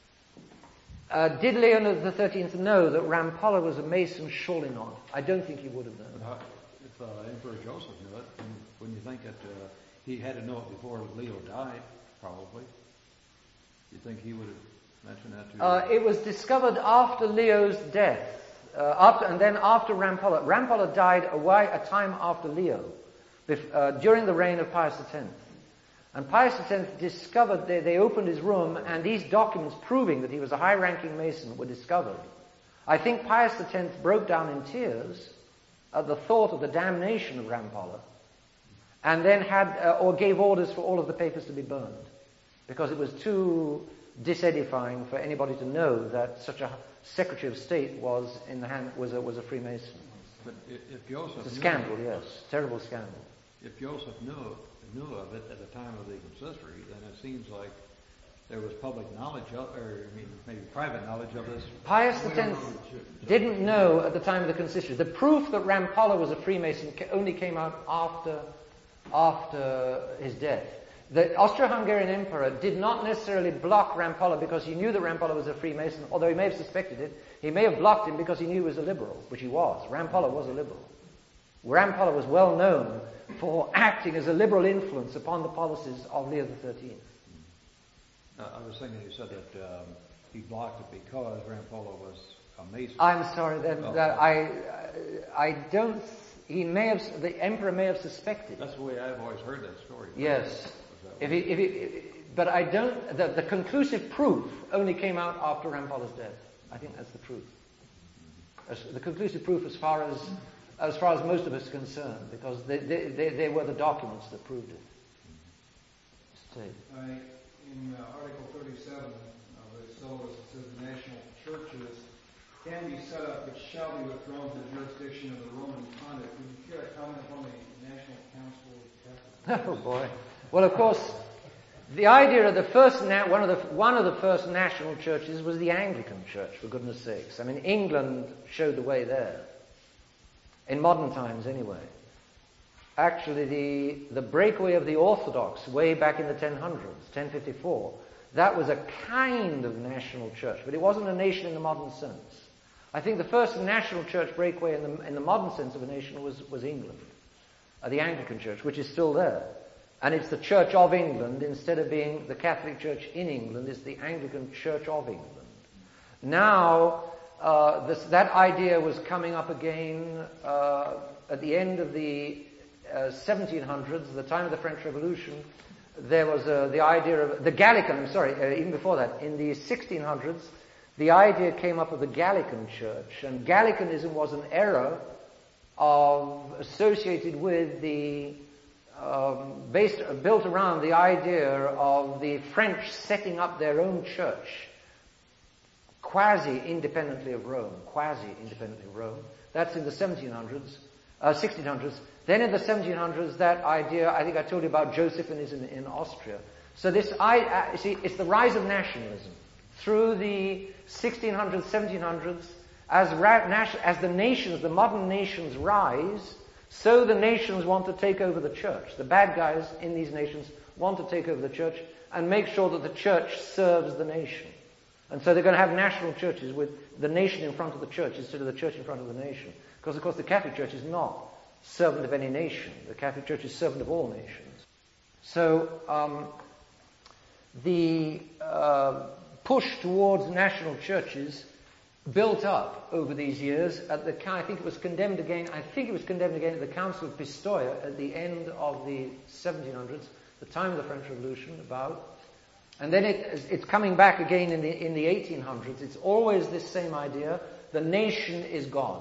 S3: Uh, did Leo the thirteenth know that Rampolla was a Mason? Surely not. I don't think he would have known.
S5: But how, if uh, Emperor Joseph knew it, then wouldn't you think that uh, he had to know it before Leo died, probably? You think he would have mentioned that to
S3: Uh, it was discovered after Leo's death. Uh, after, and then after Rampolla. Rampolla died a, while, a time after Leo, bef- uh, during the reign of Pius the tenth. And Pius the tenth discovered, they, they opened his room, and these documents proving that he was a high-ranking Mason were discovered. I think Pius the tenth broke down in tears at the thought of the damnation of Rampolla, and then had, uh, or gave orders for all of the papers to be burned, because it was too disedifying for anybody to know that such a Secretary of State was in the hand was a was a Freemason.
S5: But i- if Joseph
S3: It's a
S5: knew
S3: scandal,
S5: it,
S3: yes, terrible scandal.
S5: if Joseph knew knew of it at the time of the consistory, then it seems like there was public knowledge of, or I mean, maybe private knowledge of this.
S3: Pius the tenth didn't know at the time of the consistory. The proof that Rampolla was a Freemason ca- only came out after after his death. The Austro-Hungarian Emperor did not necessarily block Rampolla because he knew that Rampolla was a Freemason, although he may have suspected it. He may have blocked him because he knew he was a liberal, which he was. Rampolla was a liberal. Rampolla was well known for acting as a liberal influence upon the policies of Leo the thirteenth.
S5: Uh, I was thinking you said that um, he blocked it because Rampolla was a Mason.
S3: I'm sorry, that,
S5: Oh.
S3: that I, I don't, he may have, the Emperor may have suspected.
S5: That's the way I've always heard that story.
S3: Yes.
S5: Was that
S3: If
S5: way?
S3: he, if he, but I don't, the, the conclusive proof only came out after Rampolla's death. I think that's the truth. As, the conclusive proof as far as, as far as most of us are concerned, because they, they, they, they were the documents that proved it. Stay.
S8: I, in uh, Article thirty-seven of the syllabus, it says the national churches can be set up which shall be withdrawn from the jurisdiction of the Roman Pontiff. Would you care to comment upon the National Council of Catholics?
S3: Oh boy. Well, of course, the idea of the first, na- one of the one of the first national churches was the Anglican Church, for goodness sakes. I mean, England showed the way there. In modern times, anyway. Actually, the the breakaway of the Orthodox way back in the ten hundreds, ten fifty-four, that was a kind of national church, but it wasn't a nation in the modern sense. I think the first national church breakaway in the in the modern sense of a nation was was England, uh, the Anglican Church, which is still there. And it's the Church of England, instead of being the Catholic Church in England, it's the Anglican Church of England. Now, uh, this, that idea was coming up again uh, at the end of the uh, seventeen hundreds, the time of the French Revolution. There was uh, the idea of the Gallican, I'm sorry, uh, even before that, in the sixteen hundreds, the idea came up of the Gallican Church. And Gallicanism was an error of, associated with the Um, based, built around the idea of the French setting up their own church, quasi-independently of Rome, quasi-independently of Rome. That's in the seventeen hundreds, uh, sixteen hundreds. Then in the seventeen hundreds, that idea, I think I told you about Josephinism in Austria. So this, I, uh, see, it's the rise of nationalism through the sixteen hundreds, seventeen hundreds, as, ra- nation, as the nations, the modern nations rise. So the nations want to take over the church. The bad guys in these nations want to take over the church and make sure that the church serves the nation. And so they're going to have national churches with the nation in front of the church instead of the church in front of the nation. Because, of course, the Catholic Church is not servant of any nation. The Catholic Church is servant of all nations. So, um, the uh, push towards national churches built up over these years. At the, I think it was condemned again. I think it was condemned again at the Council of Pistoia at the end of the seventeen hundreds, the time of the French Revolution, about. And then it, it's coming back again in the in the eighteen hundreds. It's always this same idea: the nation is God.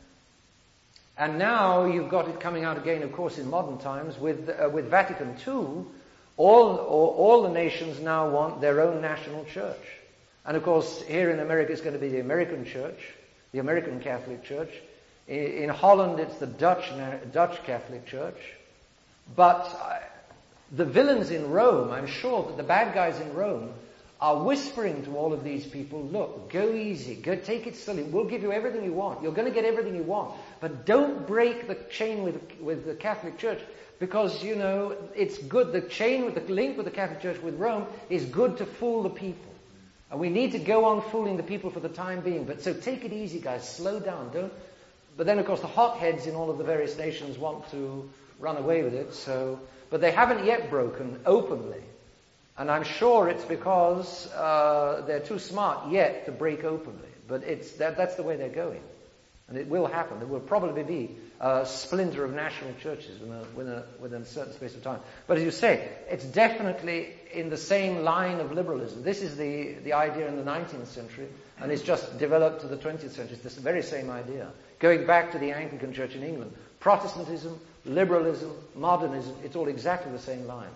S3: And now you've got it coming out again, of course, in modern times with uh, with Vatican Two. All, all all the nations now want their own national church. And of course, here in America, it's going to be the American Church, the American Catholic Church. In, in Holland, it's the Dutch Dutch Catholic Church. But uh, the villains in Rome, I'm sure that the bad guys in Rome are whispering to all of these people, look, go easy, go take it slowly. We'll give you everything you want. You're going to get everything you want. But don't break the chain with, with the Catholic Church, because, you know, it's good. The chain with the link with the Catholic Church with Rome is good to fool the people. And we need to go on fooling the people for the time being. But so take it easy, guys. Slow down. Don't. But then, of course, the hotheads in all of the various nations want to run away with it. So, but they haven't yet broken openly. And I'm sure it's because uh, they're too smart yet to break openly. But it's that, that's the way they're going. And it will happen. There will probably be a splinter of national churches within a, within a, within a certain space of time. But as you say, it's definitely in the same line of liberalism. This is the, the idea in the nineteenth century, and it's just developed to the twentieth century. It's this very same idea. Going back to the Anglican Church in England, Protestantism, liberalism, modernism, it's all exactly the same line.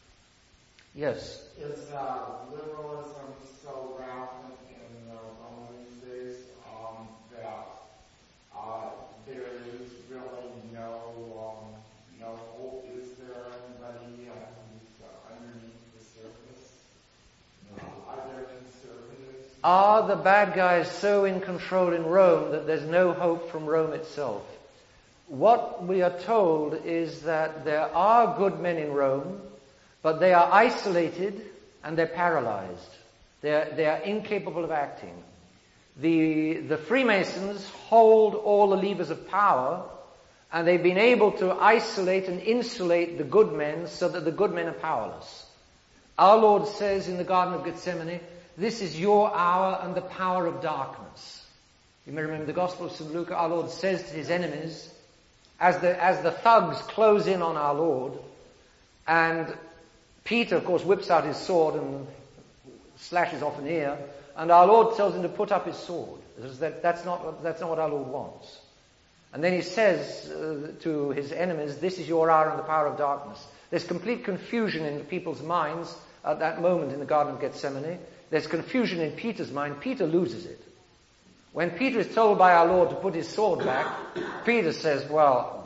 S3: Yes?
S9: Is uh, liberalism so rampant in the Roman these days um, that uh, there is really no um, no hope? Is there anybody uh, who's uh, underneath the surface? Uh, are there conservatives?
S3: Are the bad guys so in control in Rome that there's no hope from Rome itself? What we are told is that there are good men in Rome, but they are isolated and they're paralyzed. They're, they are incapable of acting. The, the Freemasons hold all the levers of power, and they've been able to isolate and insulate the good men so that the good men are powerless. Our Lord says in the Garden of Gethsemane, this is your hour and the power of darkness. You may remember the Gospel of Saint Luke. Our Lord says to his enemies, as the, as the thugs close in on our Lord, and Peter, of course, whips out his sword and slashes off an ear, and our Lord tells him to put up his sword. That, that's not, that's not what our Lord wants. And then he says uh, to his enemies, this is your hour and the power of darkness. There's complete confusion in the people's minds at that moment in the Garden of Gethsemane. There's confusion in Peter's mind. Peter loses it. When Peter is told by our Lord to put his sword back, Peter says, well,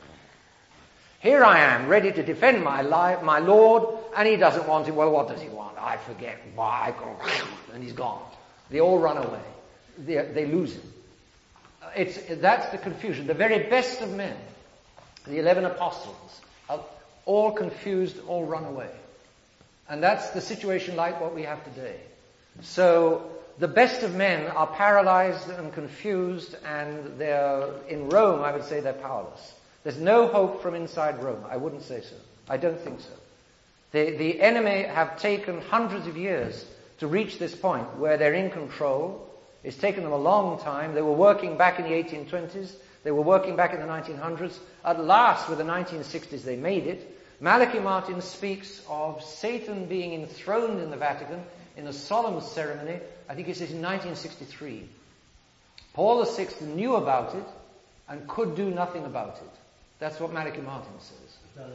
S3: here I am, ready to defend my life, my Lord, and he doesn't want it. Well, what does he want? I forget. Why? And he's gone. They all run away. They, they lose him. It's, that's the confusion. The very best of men, the eleven apostles, are all confused, all run away. And that's the situation like what we have today. So the best of men are paralyzed and confused, and they're, in Rome, I would say they're powerless. There's no hope from inside Rome. I wouldn't say so. I don't think so. The, the enemy have taken hundreds of years to reach this point where they're in control. It's taken them a long time. They were working back in the eighteen twenties. They were working back in the nineteen hundreds. At last, with the nineteen sixties, they made it. Malachi Martin speaks of Satan being enthroned in the Vatican in a solemn ceremony. I think he says in nineteen sixty-three. Paul the Sixth knew about it and could do nothing about it. That's what Malachi Martin says.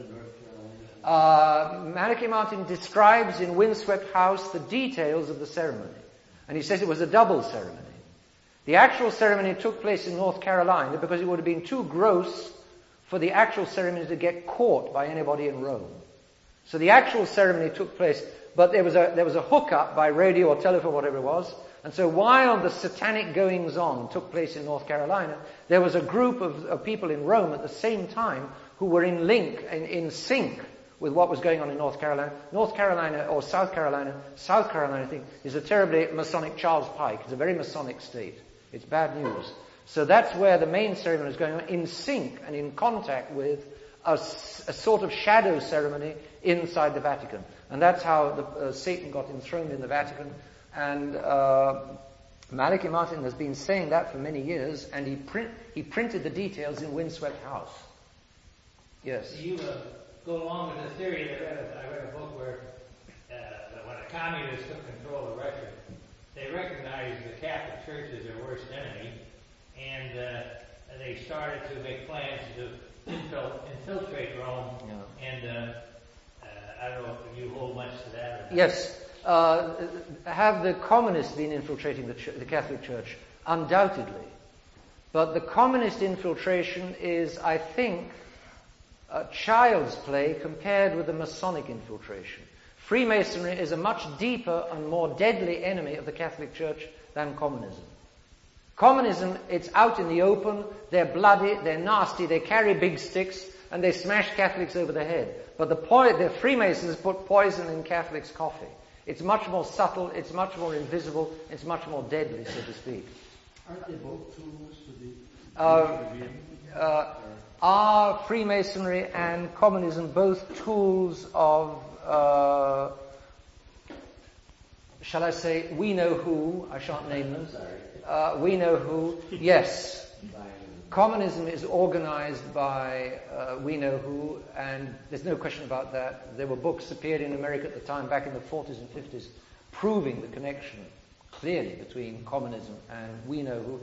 S3: Uh, Malachi Martin describes in Windswept House the details of the ceremony. And he says it was a double ceremony. The actual ceremony took place in North Carolina because it would have been too gross for the actual ceremony to get caught by anybody in Rome. So the actual ceremony took place, but there was a, there was a hookup by radio or telephone, whatever it was. And so while the satanic goings-on took place in North Carolina, there was a group of, of people in Rome at the same time who were in link, in, in sync with what was going on in North Carolina. North Carolina, or South Carolina, South Carolina, I think, is a terribly Masonic Charles Pike. It's a very Masonic state. It's bad news. So that's where the main ceremony is going on, in sync and in contact with a, a sort of shadow ceremony inside the Vatican. And that's how the, uh, Satan got enthroned in the Vatican. And uh, Malachi Martin has been saying that for many years, and he print, he printed the details in Windswept House. Yes?
S4: You uh, go along with the theory. I read a, I read a book where uh, when the communists took control of Russia, they recognized the Catholic Church as their worst enemy, and uh, they started to make plans to infil- infiltrate Rome.
S3: Yeah.
S4: And uh, uh, I don't know if you hold much to that or not.
S3: Yes. Uh, have the communists been infiltrating the, ch- the Catholic Church? Undoubtedly. But the communist infiltration is, I think, uh, child's play compared with the Masonic infiltration. Freemasonry is a much deeper and more deadly enemy of the Catholic Church than communism. Communism, it's out in the open, they're bloody, they're nasty, they carry big sticks, and they smash Catholics over the head. But the, po- the Freemasons put poison in Catholics' coffee. It's much more subtle, it's much more invisible, it's much more deadly, so to speak.
S7: Aren't they both tools to the...
S3: Uh, uh, are Freemasonry and communism both tools of, uh, shall I say, we know who, I shan't name them, uh, we know who, yes. Communism is organized by uh, we know who, and there's no question about that. There were books appeared in America at the time, back in the forties and fifties, proving the connection clearly between communism and we know who.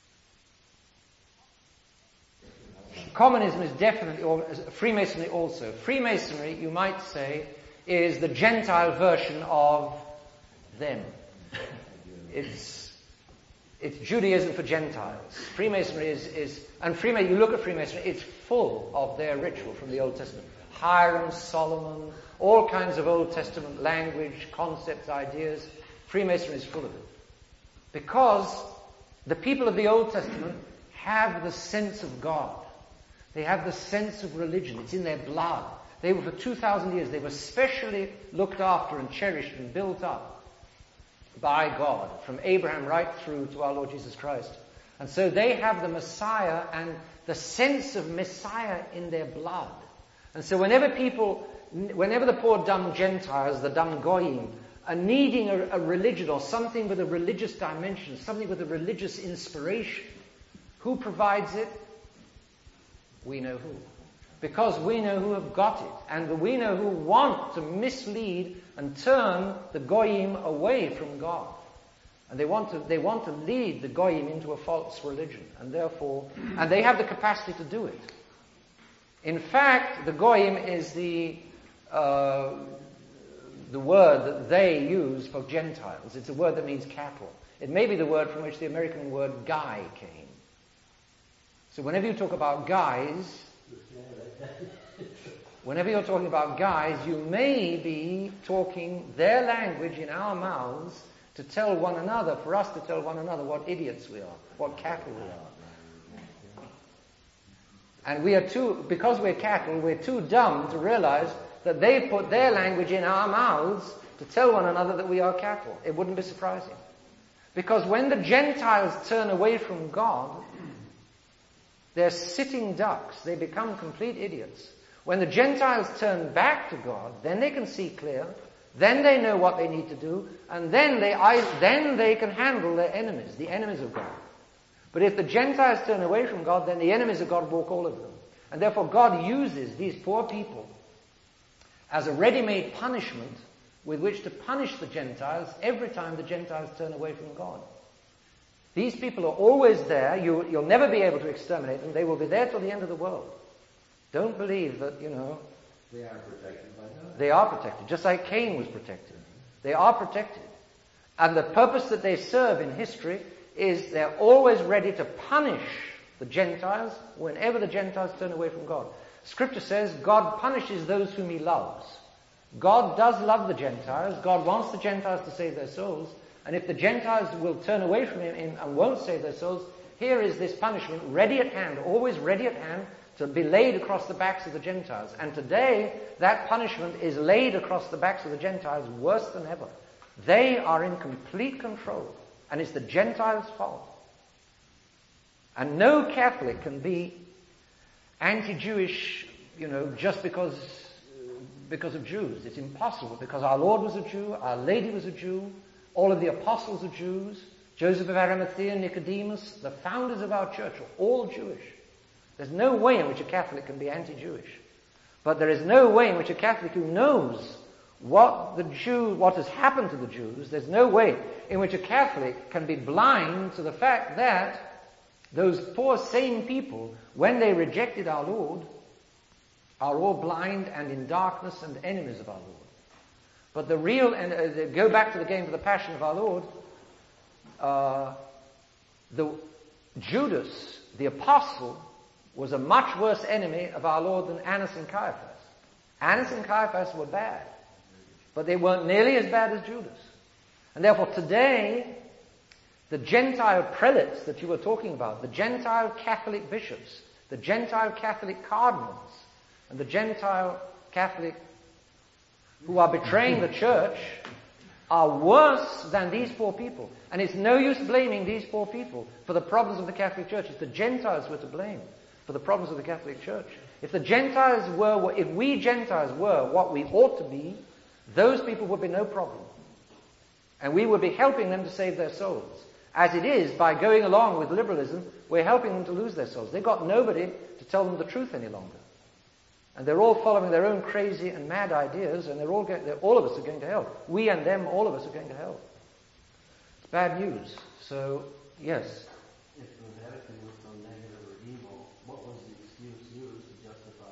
S3: Communism is definitely, or Freemasonry also. Freemasonry, you might say, is the Gentile version of them. It's It's Judaism for Gentiles. Freemasonry is, is and Freemasonry, you look at Freemasonry, it's full of their ritual from the Old Testament. Hiram, Solomon, all kinds of Old Testament language, concepts, ideas. Freemasonry is full of it. Because the people of the Old Testament have the sense of God. They have the sense of religion. It's in their blood. They were, for two thousand years, they were specially looked after and cherished and built up by God, from Abraham right through to our Lord Jesus Christ. And so they have the Messiah and the sense of Messiah in their blood. And so whenever people, whenever the poor dumb Gentiles, the dumb Goyim, are needing a, a religion or something with a religious dimension, something with a religious inspiration, who provides it? We know who. Because we know who have got it. And the we know who want to mislead and turn the Goyim away from God. And they want to, they want to lead the Goyim into a false religion. And therefore, and they have the capacity to do it. In fact, the Goyim is the, uh, the word that they use for Gentiles. It's a word that means cattle. It may be the word from which the American word guy came. So whenever you talk about guys, whenever you're talking about guys, you may be talking their language in our mouths to tell one another, for us to tell one another what idiots we are, what cattle we are. And we are too, because we're cattle, we're too dumb to realize that they put their language in our mouths to tell one another that we are cattle. It wouldn't be surprising. Because when the Gentiles turn away from God, they're sitting ducks. They become complete idiots. When the Gentiles turn back to God, then they can see clear, then they know what they need to do, and then they, then they can handle their enemies, the enemies of God. But if the Gentiles turn away from God, then the enemies of God walk all over them. And therefore God uses these poor people as a ready-made punishment with which to punish the Gentiles every time the Gentiles turn away from God. These people are always there. You, you'll never be able to exterminate them. They will be there till the end of the world. Don't believe that, you know...
S7: They are protected by God.
S3: They are protected, just like Cain was protected. They are protected. And the purpose that they serve in history is they're always ready to punish the Gentiles whenever the Gentiles turn away from God. Scripture says God punishes those whom he loves. God does love the Gentiles. God wants the Gentiles to save their souls. And if the Gentiles will turn away from him and won't save their souls, here is this punishment ready at hand, always ready at hand, to be laid across the backs of the Gentiles. And today, that punishment is laid across the backs of the Gentiles worse than ever. They are in complete control. And it's the Gentiles' fault. And no Catholic can be anti-Jewish you know, just because, because of Jews. It's impossible, because our Lord was a Jew, Our Lady was a Jew, all of the apostles are Jews, Joseph of Arimathea, Nicodemus, the founders of our church are all Jewish. There's no way in which a Catholic can be anti-Jewish. But there is no way in which a Catholic who knows what the Jew, what has happened to the Jews, there's no way in which a Catholic can be blind to the fact that those poor sane people, when they rejected our Lord, are all blind and in darkness and enemies of our Lord. But the real, and uh, go back to the game of the Passion of our Lord, uh, the Judas, the apostle, was a much worse enemy of our Lord than Annas and Caiaphas. Annas and Caiaphas were bad, but they weren't nearly as bad as Judas. And therefore today, the Gentile prelates that you were talking about, the Gentile Catholic bishops, the Gentile Catholic cardinals, and the Gentile Catholic who are betraying the church are worse than these poor people. And it's no use blaming these poor people for the problems of the Catholic Church. It's the Gentiles were to blame for the problems of the Catholic Church. If the Gentiles were, if we Gentiles were what we ought to be, those people would be no problem. And we would be helping them to save their souls. As it is, by going along with liberalism, we're helping them to lose their souls. They've got nobody to tell them the truth any longer. And they're all following their own crazy and mad ideas, and they're all, going, they're, all of us are going to hell. We and them, all of us are going to hell. It's bad news. So, yes.
S7: If the Vatican was so negative or evil, what was the excuse used to justify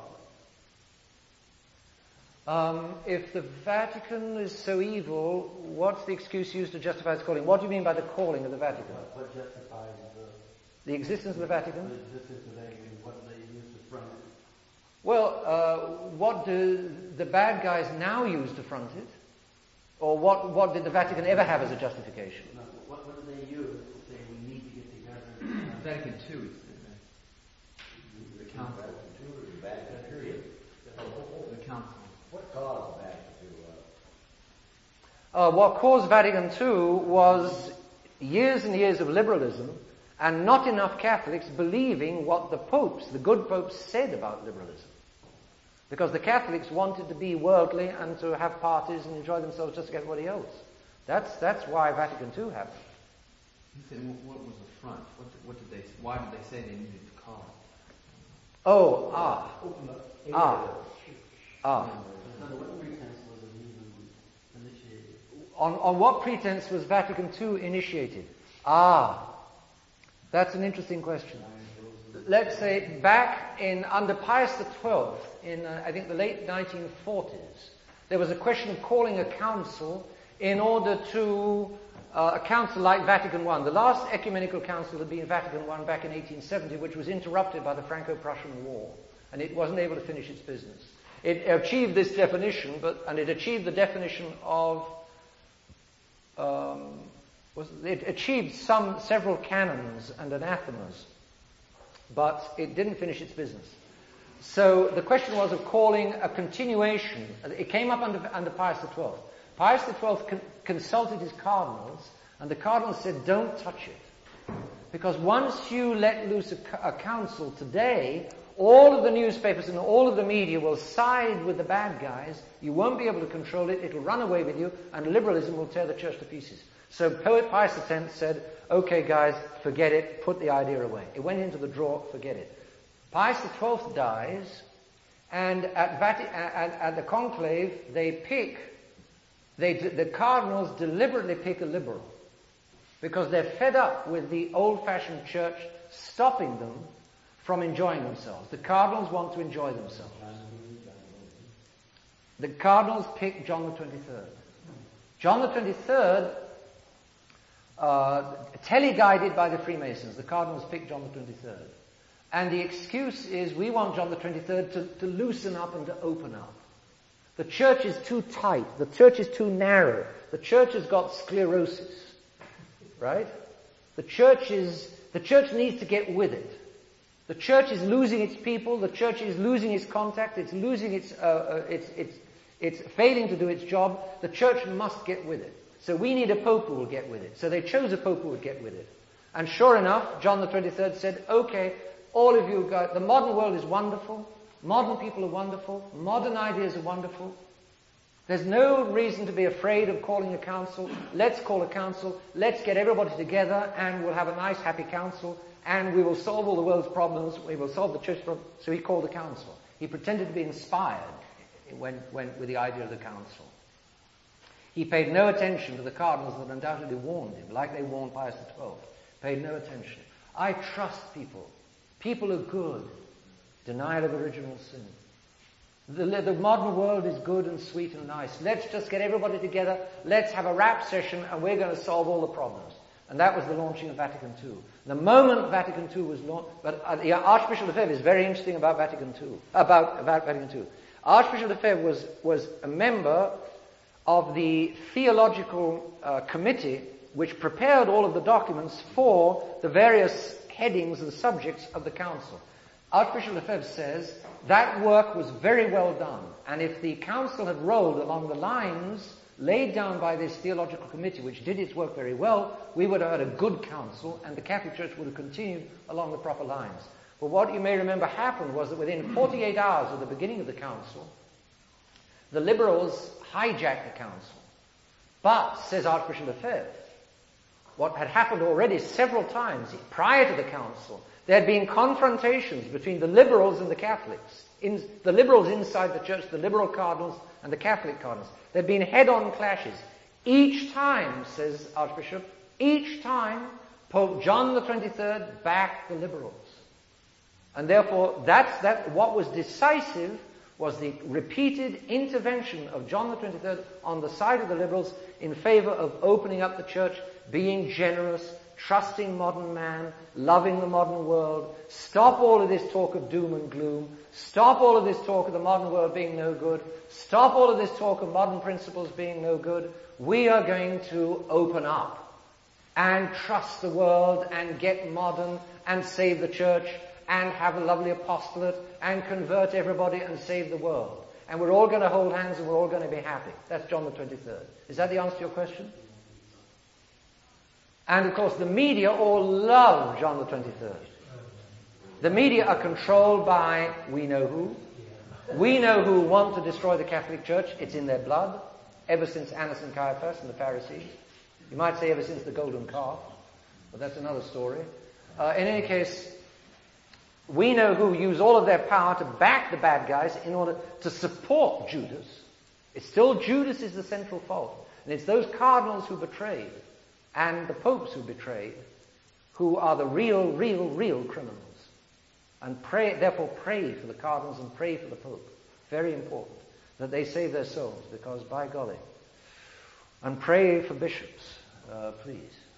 S7: calling?
S3: Um, if the Vatican is so evil, what's the excuse used to justify its calling? What do you mean by the calling of the Vatican?
S7: What, what justifies the...
S3: The existence of the Vatican?
S7: The existence of the Vatican, what do they use to front it?
S3: Well, uh, what do the bad guys now use to front it? Or what, what did the Vatican ever have as a justification?
S7: No, what, what do they use to say we need to get together?
S5: Vatican two is the, the council.
S7: Vatican two or the Vatican period?
S5: The council.
S7: What caused Vatican two?
S3: Uh, what caused Vatican two was years and years of liberalism and not enough Catholics believing what the popes, the good popes, said about liberalism. Because the Catholics wanted to be worldly and to have parties and enjoy themselves just like everybody else. That's that's why Vatican two happened.
S5: He said, what was the front? What did, what did they? Why did they say they needed to call it?
S3: Oh, ah, ah, ah.
S7: Under what pretense was it even initiated?
S3: On on what pretense was Vatican two initiated? Ah, that's an interesting question. Let's say back in under Pius the twelfth, in uh, I think the late nineteen forties, there was a question of calling a council in order to uh, a council like Vatican one. The last ecumenical council had been Vatican one back in eighteen seventy, which was interrupted by the Franco-Prussian War, and it wasn't able to finish its business. It achieved this definition, but and it achieved the definition of um, was it achieved some several canons and anathemas. But it didn't finish its business. So the question was of calling a continuation. It came up under, under Pius the twelfth. Pius the twelfth con- consulted his cardinals, and the cardinals said, don't touch it. Because once you let loose a, a council today, all of the newspapers and all of the media will side with the bad guys. You won't be able to control it. It'll run away with you, and liberalism will tear the church to pieces. So Pope Pius the tenth said, okay guys, forget it, put the idea away. It went into the drawer, forget it. Pius the twelfth dies, and at, Vati- at, at the conclave, they pick, they, the cardinals deliberately pick a liberal, because they're fed up with the old-fashioned church stopping them from enjoying themselves. The cardinals want to enjoy themselves. The cardinals pick John the twenty-third. John the twenty-third, Uh, tele-guided by the Freemasons. The cardinals picked John the twenty-third. And the excuse is we want John the twenty-third to, to loosen up and to open up. The church is too tight. The church is too narrow. The church has got sclerosis. Right? The church is, the church needs to get with it. The church is losing its people. The church is losing its contact. It's losing its, uh, uh, its, its, it's failing to do its job. The church must get with it. So we need a pope who will get with it. So they chose a pope who would get with it. And sure enough, John the twenty-third said, okay, all of you guys, the modern world is wonderful. Modern people are wonderful. Modern ideas are wonderful. There's no reason to be afraid of calling a council. Let's call a council. Let's get everybody together and we'll have a nice, happy council and we will solve all the world's problems. We will solve the church problems. So he called a council. He pretended to be inspired when, when, with the idea of the council. He paid no attention to the cardinals that undoubtedly warned him, like they warned Pius the twelfth. Paid no attention. I trust people. People are good. Denial of original sin. The, the modern world is good and sweet and nice. Let's just get everybody together. Let's have a rap session and we're going to solve all the problems. And that was the launching of Vatican two. The moment Vatican two was launched, but uh, the Archbishop Lefebvre is very interesting about Vatican two, about, about Vatican two. Archbishop Lefebvre was, was a member of the theological uh, committee which prepared all of the documents for the various headings and subjects of the council. Archbishop Lefebvre says that work was very well done, and if the council had rolled along the lines laid down by this theological committee, which did its work very well, we would have had a good council, and the Catholic Church would have continued along the proper lines. But what you may remember happened was that within forty-eight hours of the beginning of the council, the liberals hijacked the council. But, says Archbishop Lefebvre, what had happened already several times prior to the council, there had been confrontations between the liberals and the Catholics. In, the liberals inside the church, the liberal cardinals and the Catholic cardinals. There had been head-on clashes. Each time, says Archbishop, each time Pope John the twenty-third backed the liberals. And therefore, that's that. What was decisive was the repeated intervention of John the twenty-third on the side of the liberals in favor of opening up the church, being generous, trusting modern man, loving the modern world. Stop all of this talk of doom and gloom. Stop all of this talk of the modern world being no good. Stop all of this talk of modern principles being no good. We are going to open up and trust the world and get modern and save the church and have a lovely apostolate and convert everybody and save the world. And we're all going to hold hands and we're all going to be happy. That's John the twenty-third. Is that the answer to your question? And of course the media all love John the twenty-third. The media are controlled by we know who. We know who want to destroy the Catholic Church. It's in their blood. Ever since Annas and Caiaphas and the Pharisees. You might say ever since the golden calf. But that's another story. Uh, in any case, we know who use all of their power to back the bad guys in order to support Judas. It's still Judas is the central fault. And it's those cardinals who betrayed and the popes who betrayed who are the real, real, real criminals. And pray, therefore pray for the cardinals and pray for the pope. Very important that they save their souls, because by golly. And pray for bishops, uh, please.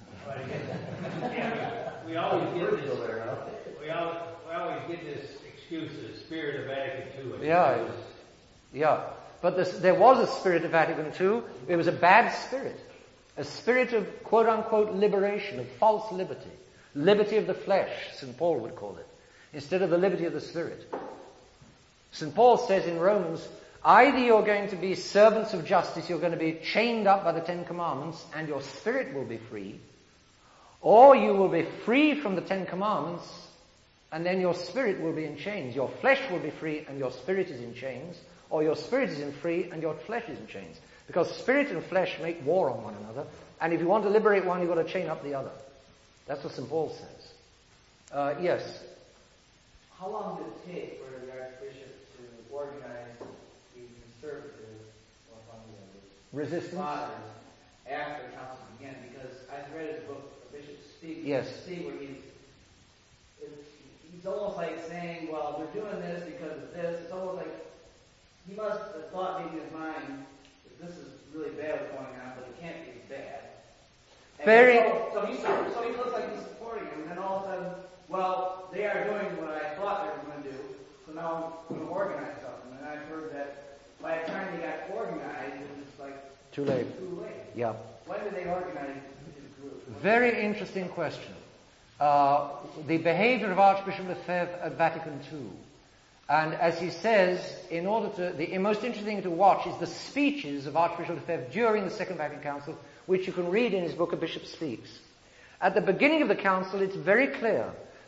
S4: Yeah, we always get this. We always, we always get this excuse, the spirit of Vatican two.
S3: Yeah, yeah. But this, there was a spirit of Vatican two. It was a bad spirit. A spirit of quote-unquote liberation, of false liberty. Liberty of the flesh, Saint Paul would call it, instead of the liberty of the spirit. Saint Paul says in Romans, either you're going to be servants of justice, you're going to be chained up by the Ten Commandments, and your spirit will be free, or you will be free from the Ten Commandments, and then your spirit will be in chains. Your flesh will be free, and your spirit is in chains, or your spirit is in free, and your flesh is in chains. Because spirit and flesh make war on one another, and if you want to liberate one, you've got to chain up the other. That's what Saint Paul says. Uh, yes?
S10: How long did it take for the Archbishop to organize the conservative, or the
S3: resistance
S10: fathers after the council began? Because I've read his book, A Bishop Speaks.
S3: Yes.
S10: See where he's, it's, he's almost like saying, well, we're doing this because of this. It's almost like he must have thought maybe in his mind, this is really bad what's going on, but it can't be as bad. And
S3: Very.
S10: So, so, he, so he looks like he's supporting him, and then all of a sudden, well, they are doing what I thought they were going to do, so now I'm going to organize something. And I've heard that by the time they got organized, it was like
S3: Too late.
S10: Too late.
S3: Yeah.
S10: When did they organize his group?
S3: Very interesting question. Uh, the behavior of Archbishop Lefebvre at Vatican two. And as he says, in order to, the most interesting thing to watch is the speeches of Archbishop Lefebvre during the Second Vatican Council, which you can read in his book, A Bishop Speaks. At the beginning of the council, it's very clear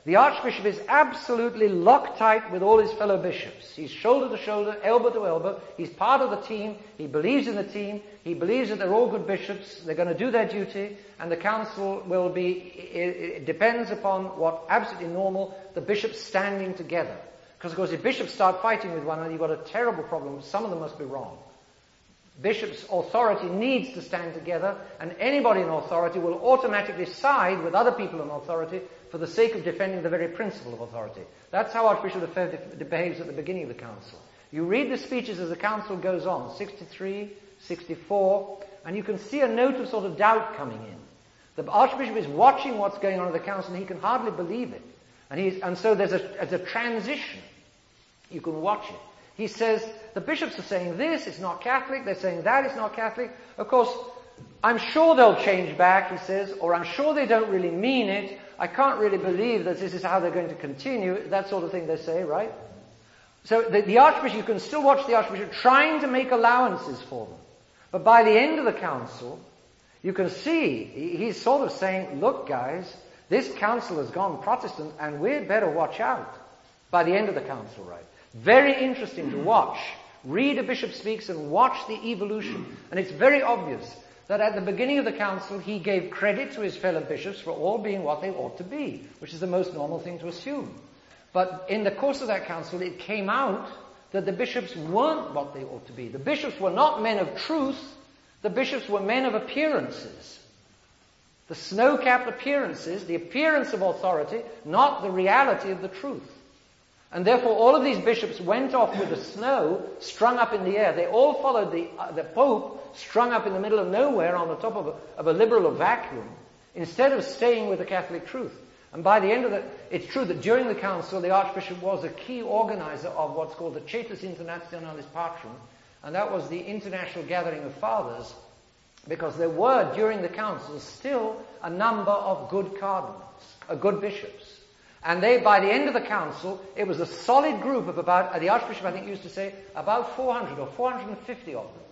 S3: The Archbishop is absolutely Loctite with all his fellow bishops. He's shoulder to shoulder, elbow to elbow. He's part of the team. He believes in the team. He believes that they're all good bishops. They're going to do their duty, and the council will be, it, it depends upon what absolutely normal, the bishops standing together. Because, of course, if bishops start fighting with one another, you've got a terrible problem. Some of them must be wrong. Bishops' authority needs to stand together, and anybody in authority will automatically side with other people in authority for the sake of defending the very principle of authority. That's how Archbishop Lefebvre behaves at the beginning of the council. You read the speeches as the council goes on, sixty-three, sixty-four, and you can see a note of sort of doubt coming in. The Archbishop is watching what's going on in the council, and he can hardly believe it. And, he's, and so there's a, there's a transition. You can watch it. He says, the bishops are saying this, it's not Catholic, they're saying that, it's not Catholic. Of course, I'm sure they'll change back, he says, or I'm sure they don't really mean it. I can't really believe that this is how they're going to continue, that sort of thing they say, right? So the, the Archbishop, you can still watch the Archbishop trying to make allowances for them. But by the end of the council, you can see, he's sort of saying, look guys, this council has gone Protestant and we'd better watch out. By the end of the council, right? Very interesting to watch. Read a bishop speaks and watch the evolution. And it's very obvious that at the beginning of the council he gave credit to his fellow bishops for all being what they ought to be, which is the most normal thing to assume. But in the course of that council it came out that the bishops weren't what they ought to be. The bishops were not men of truth, the bishops were men of appearances. The snow-capped appearances, the appearance of authority, not the reality of the truth. And therefore all of these bishops went off with the snow strung up in the air. They all followed the, uh, the Pope strung up in the middle of nowhere on the top of a, of a liberal vacuum, instead of staying with the Catholic truth. And by the end of the, it's true that during the council the Archbishop was a key organizer of what's called the Cetus Internationalis Patrum, and that was the international gathering of fathers, because there were during the council still a number of good cardinals, uh, good bishops. And they, by the end of the council, it was a solid group of about, the Archbishop I think used to say, about four hundred or four hundred fifty of them.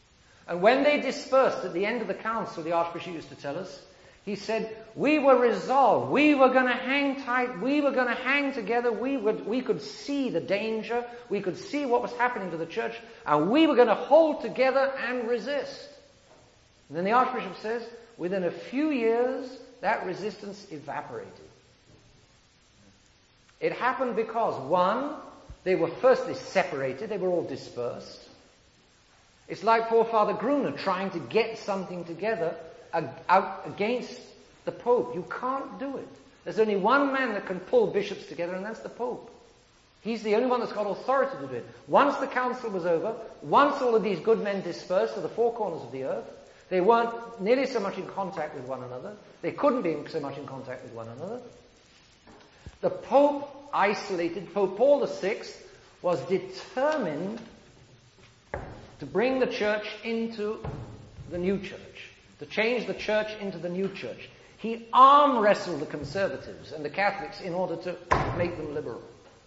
S3: And when they dispersed at the end of the council, the Archbishop used to tell us, he said, we were resolved, we were going to hang tight, we were going to hang together, we would, we could see the danger, we could see what was happening to the church, and we were going to hold together and resist. And then the Archbishop says, within a few years, that resistance evaporated. It happened because, one, they were firstly separated, they were all dispersed. It's like poor Father Gruner trying to get something together out against the Pope. You can't do it. There's only one man that can pull bishops together, and that's the Pope. He's the only one that's got authority to do it. Once the council was over, once all of these good men dispersed to the four corners of the earth, they weren't nearly so much in contact with one another. They couldn't be so much in contact with one another. The Pope, isolated, Pope Paul the Sixth, was determined to bring the church into the new church, to change the church into the new church. He arm wrestled the conservatives and the Catholics in order to make them liberal.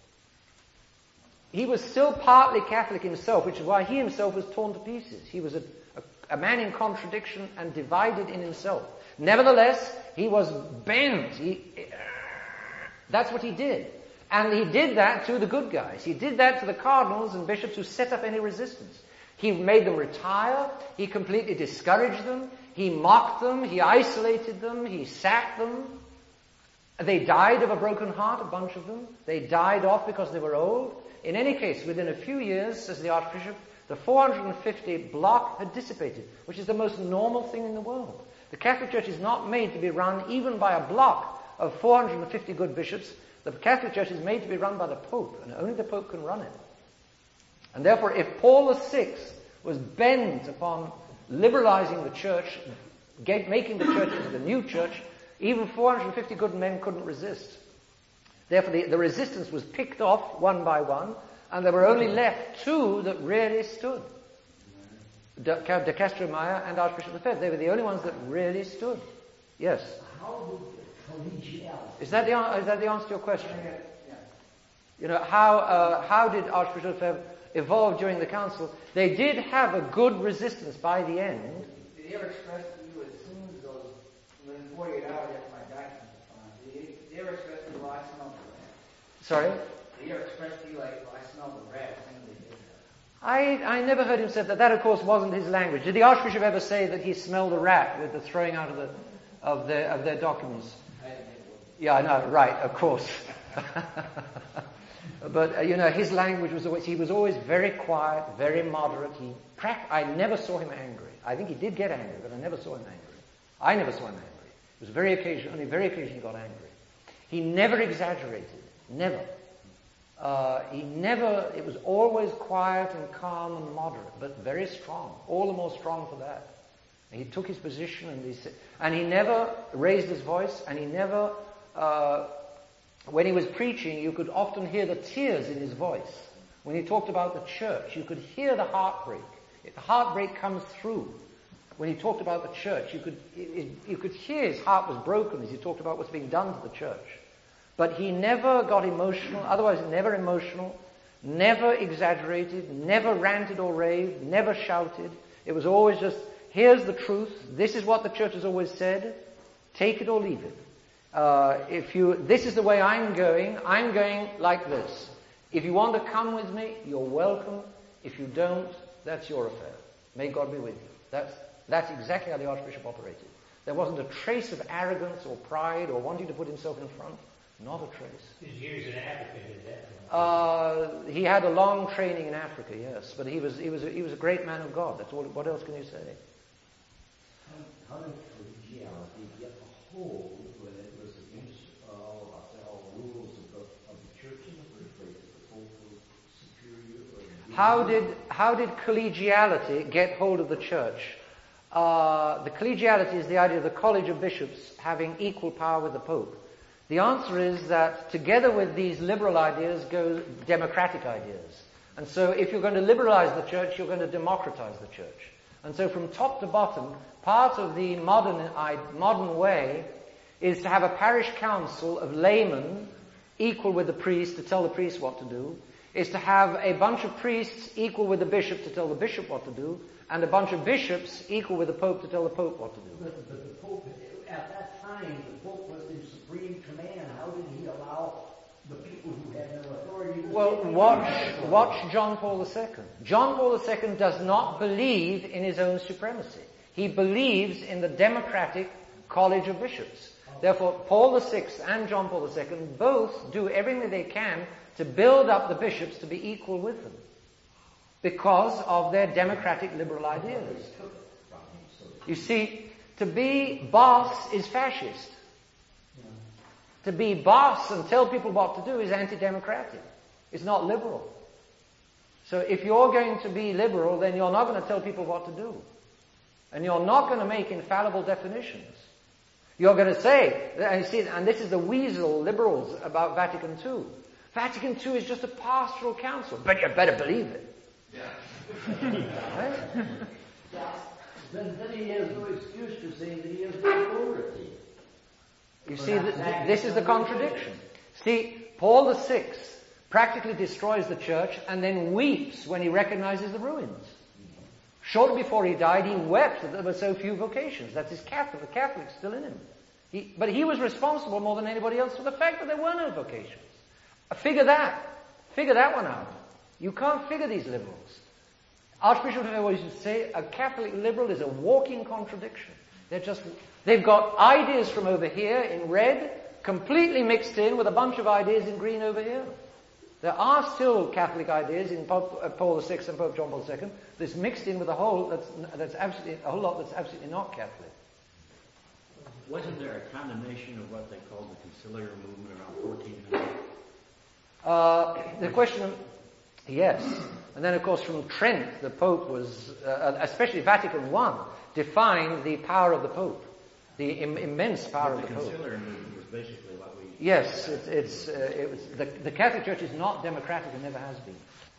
S3: He was still partly Catholic himself, which is why he himself was torn to pieces. He was a, a, a man in contradiction and divided in himself. Nevertheless, he was bent. He, that's what he did. And he did that to the good guys. He did that to the cardinals and bishops who set up any resistance. He made them retire. He completely discouraged them. He mocked them. He isolated them. He sacked them. They died of a broken heart, a bunch of them. They died off because they were old. In any case, within a few years, says the Archbishop, the four hundred fifty block had dissipated, which is the most normal thing in the world. The Catholic Church is not made to be run even by a block of four hundred fifty good bishops. The Catholic Church is made to be run by the Pope, and only the Pope can run it. And therefore, if Paul the Sixth was bent upon liberalizing the church, get, making the church into the new church, even four hundred fifty good men couldn't resist. Therefore, the, the resistance was picked off one by one, and there were only left two that really stood. De, de Castro-Mayor and Archbishop Lefebvre. They were the only ones that really stood. Yes?
S11: How did collegiality...
S3: Is that the, is that the answer to your question? Yeah. You know, how, uh, how did Archbishop Lefebvre evolve during the council? They did have a good resistance by the end.
S10: Did he ever express to you as soon as those, within forty-eight hours after my documents were found, did he, did he ever express to you, well, I somehow
S3: Sorry?
S10: Did he ever express to you like, well, I smell the rat? I think they did that.
S3: I, I never heard him say that. That, of course, wasn't his language. Did the Archbishop ever say that he smelled a rat with the throwing out of the of their of their documents? Yeah, I know. Right, of course. But uh, you know, his language was always, he was always very quiet, very moderate. He, I never saw him angry. I think he did get angry, but I never saw him angry. I never saw him angry. It was very occasional, only very occasionally he got angry. He never exaggerated. Never. Uh, he never, it was always quiet and calm and moderate, but very strong. All the more strong for that. And he took his position and he said, and he never raised his voice, and he never, uh, when he was preaching, you could often hear the tears in his voice. When he talked about the church, you could hear the heartbreak. If the heartbreak comes through, when he talked about the church, you could, you could hear his heart was broken as he talked about what's being done to the church. But he never got emotional, otherwise never emotional, never exaggerated, never ranted or raved, never shouted. It was always just, here's the truth, this is what the church has always said, take it or leave it. Uh, if you, this is the way I'm going, I'm going like this. If you want to come with me, you're welcome. If you don't, that's your affair. May God be with you. That's, that's exactly how the Archbishop operated. There wasn't a trace of arrogance or pride or wanting to put himself in front. Not a trace.
S4: His years in Africa did that.
S3: Uh, he had a long training in Africa, yes, but he was he was a, he was a great man of God. That's all. What else can you say?
S11: How, how did collegiality get a hold when it was against uh, all about the all rules of the, of the church in the first place? The Pope was superior. Or
S3: how did how did collegiality get hold of the church? Uh, the collegiality is the idea of the College of Bishops having equal power with the Pope. The answer is that together with these liberal ideas go democratic ideas. And so if you're going to liberalize the church, you're going to democratize the church. And so from top to bottom, part of the modern, modern way is to have a parish council of laymen equal with the priest to tell the priest what to do, is to have a bunch of priests equal with the bishop to tell the bishop what to do, and a bunch of bishops equal with the Pope to tell the Pope what to do.
S11: But, but the Pope, at that time, the Pope was in supreme command. How did he allow the people who had no authority to...
S3: Well, watch, watch John Paul the Second. John Paul the Second does not believe in his own supremacy. He believes in the democratic College of Bishops. Therefore, Paul the Sixth and John Paul the Second both do everything they can to build up the bishops to be equal with them, because of their democratic liberal ideas. You see, to be boss is fascist. To be boss and tell people what to do is anti-democratic. It's not liberal. So if you're going to be liberal, then you're not going to tell people what to do. And you're not going to make infallible definitions. You're going to say, and, see, and this is the weasel liberals about Vatican Two. Vatican Two is just a pastoral council, but you better believe it.
S11: Right? Then, then he has no excuse to say that he has no authority.
S3: You see, th- th- this is the contradiction. See, Paul the Sixth practically destroys the church and then weeps when he recognizes the ruins. Shortly before he died, he wept that there were so few vocations. That's his Catholic, the Catholic still in him. He, but he was responsible more than anybody else for the fact that there were no vocations. Figure that. Figure that one out. You can't figure these liberals. Archbishop de always used to say, a Catholic liberal is a walking contradiction. They're just, they've got ideas from over here in red, completely mixed in with a bunch of ideas in green over here. There are still Catholic ideas in Pope uh, Paul the Sixth and Pope John Paul the Second that's mixed in with a whole that's that's absolutely a whole lot that's absolutely not Catholic.
S12: Wasn't there a condemnation of what they called the conciliar movement around fourteen hundred?
S3: Uh, the question of, yes. And then, of course, from Trent, the Pope was, uh, especially Vatican One, defined the power of the Pope, the Im- immense power
S12: but
S3: of the,
S12: the
S3: Pope.
S12: The conciliar movement was basically what we...
S3: Yes, it, it's, uh, it was, the, the Catholic Church is not democratic and never has been.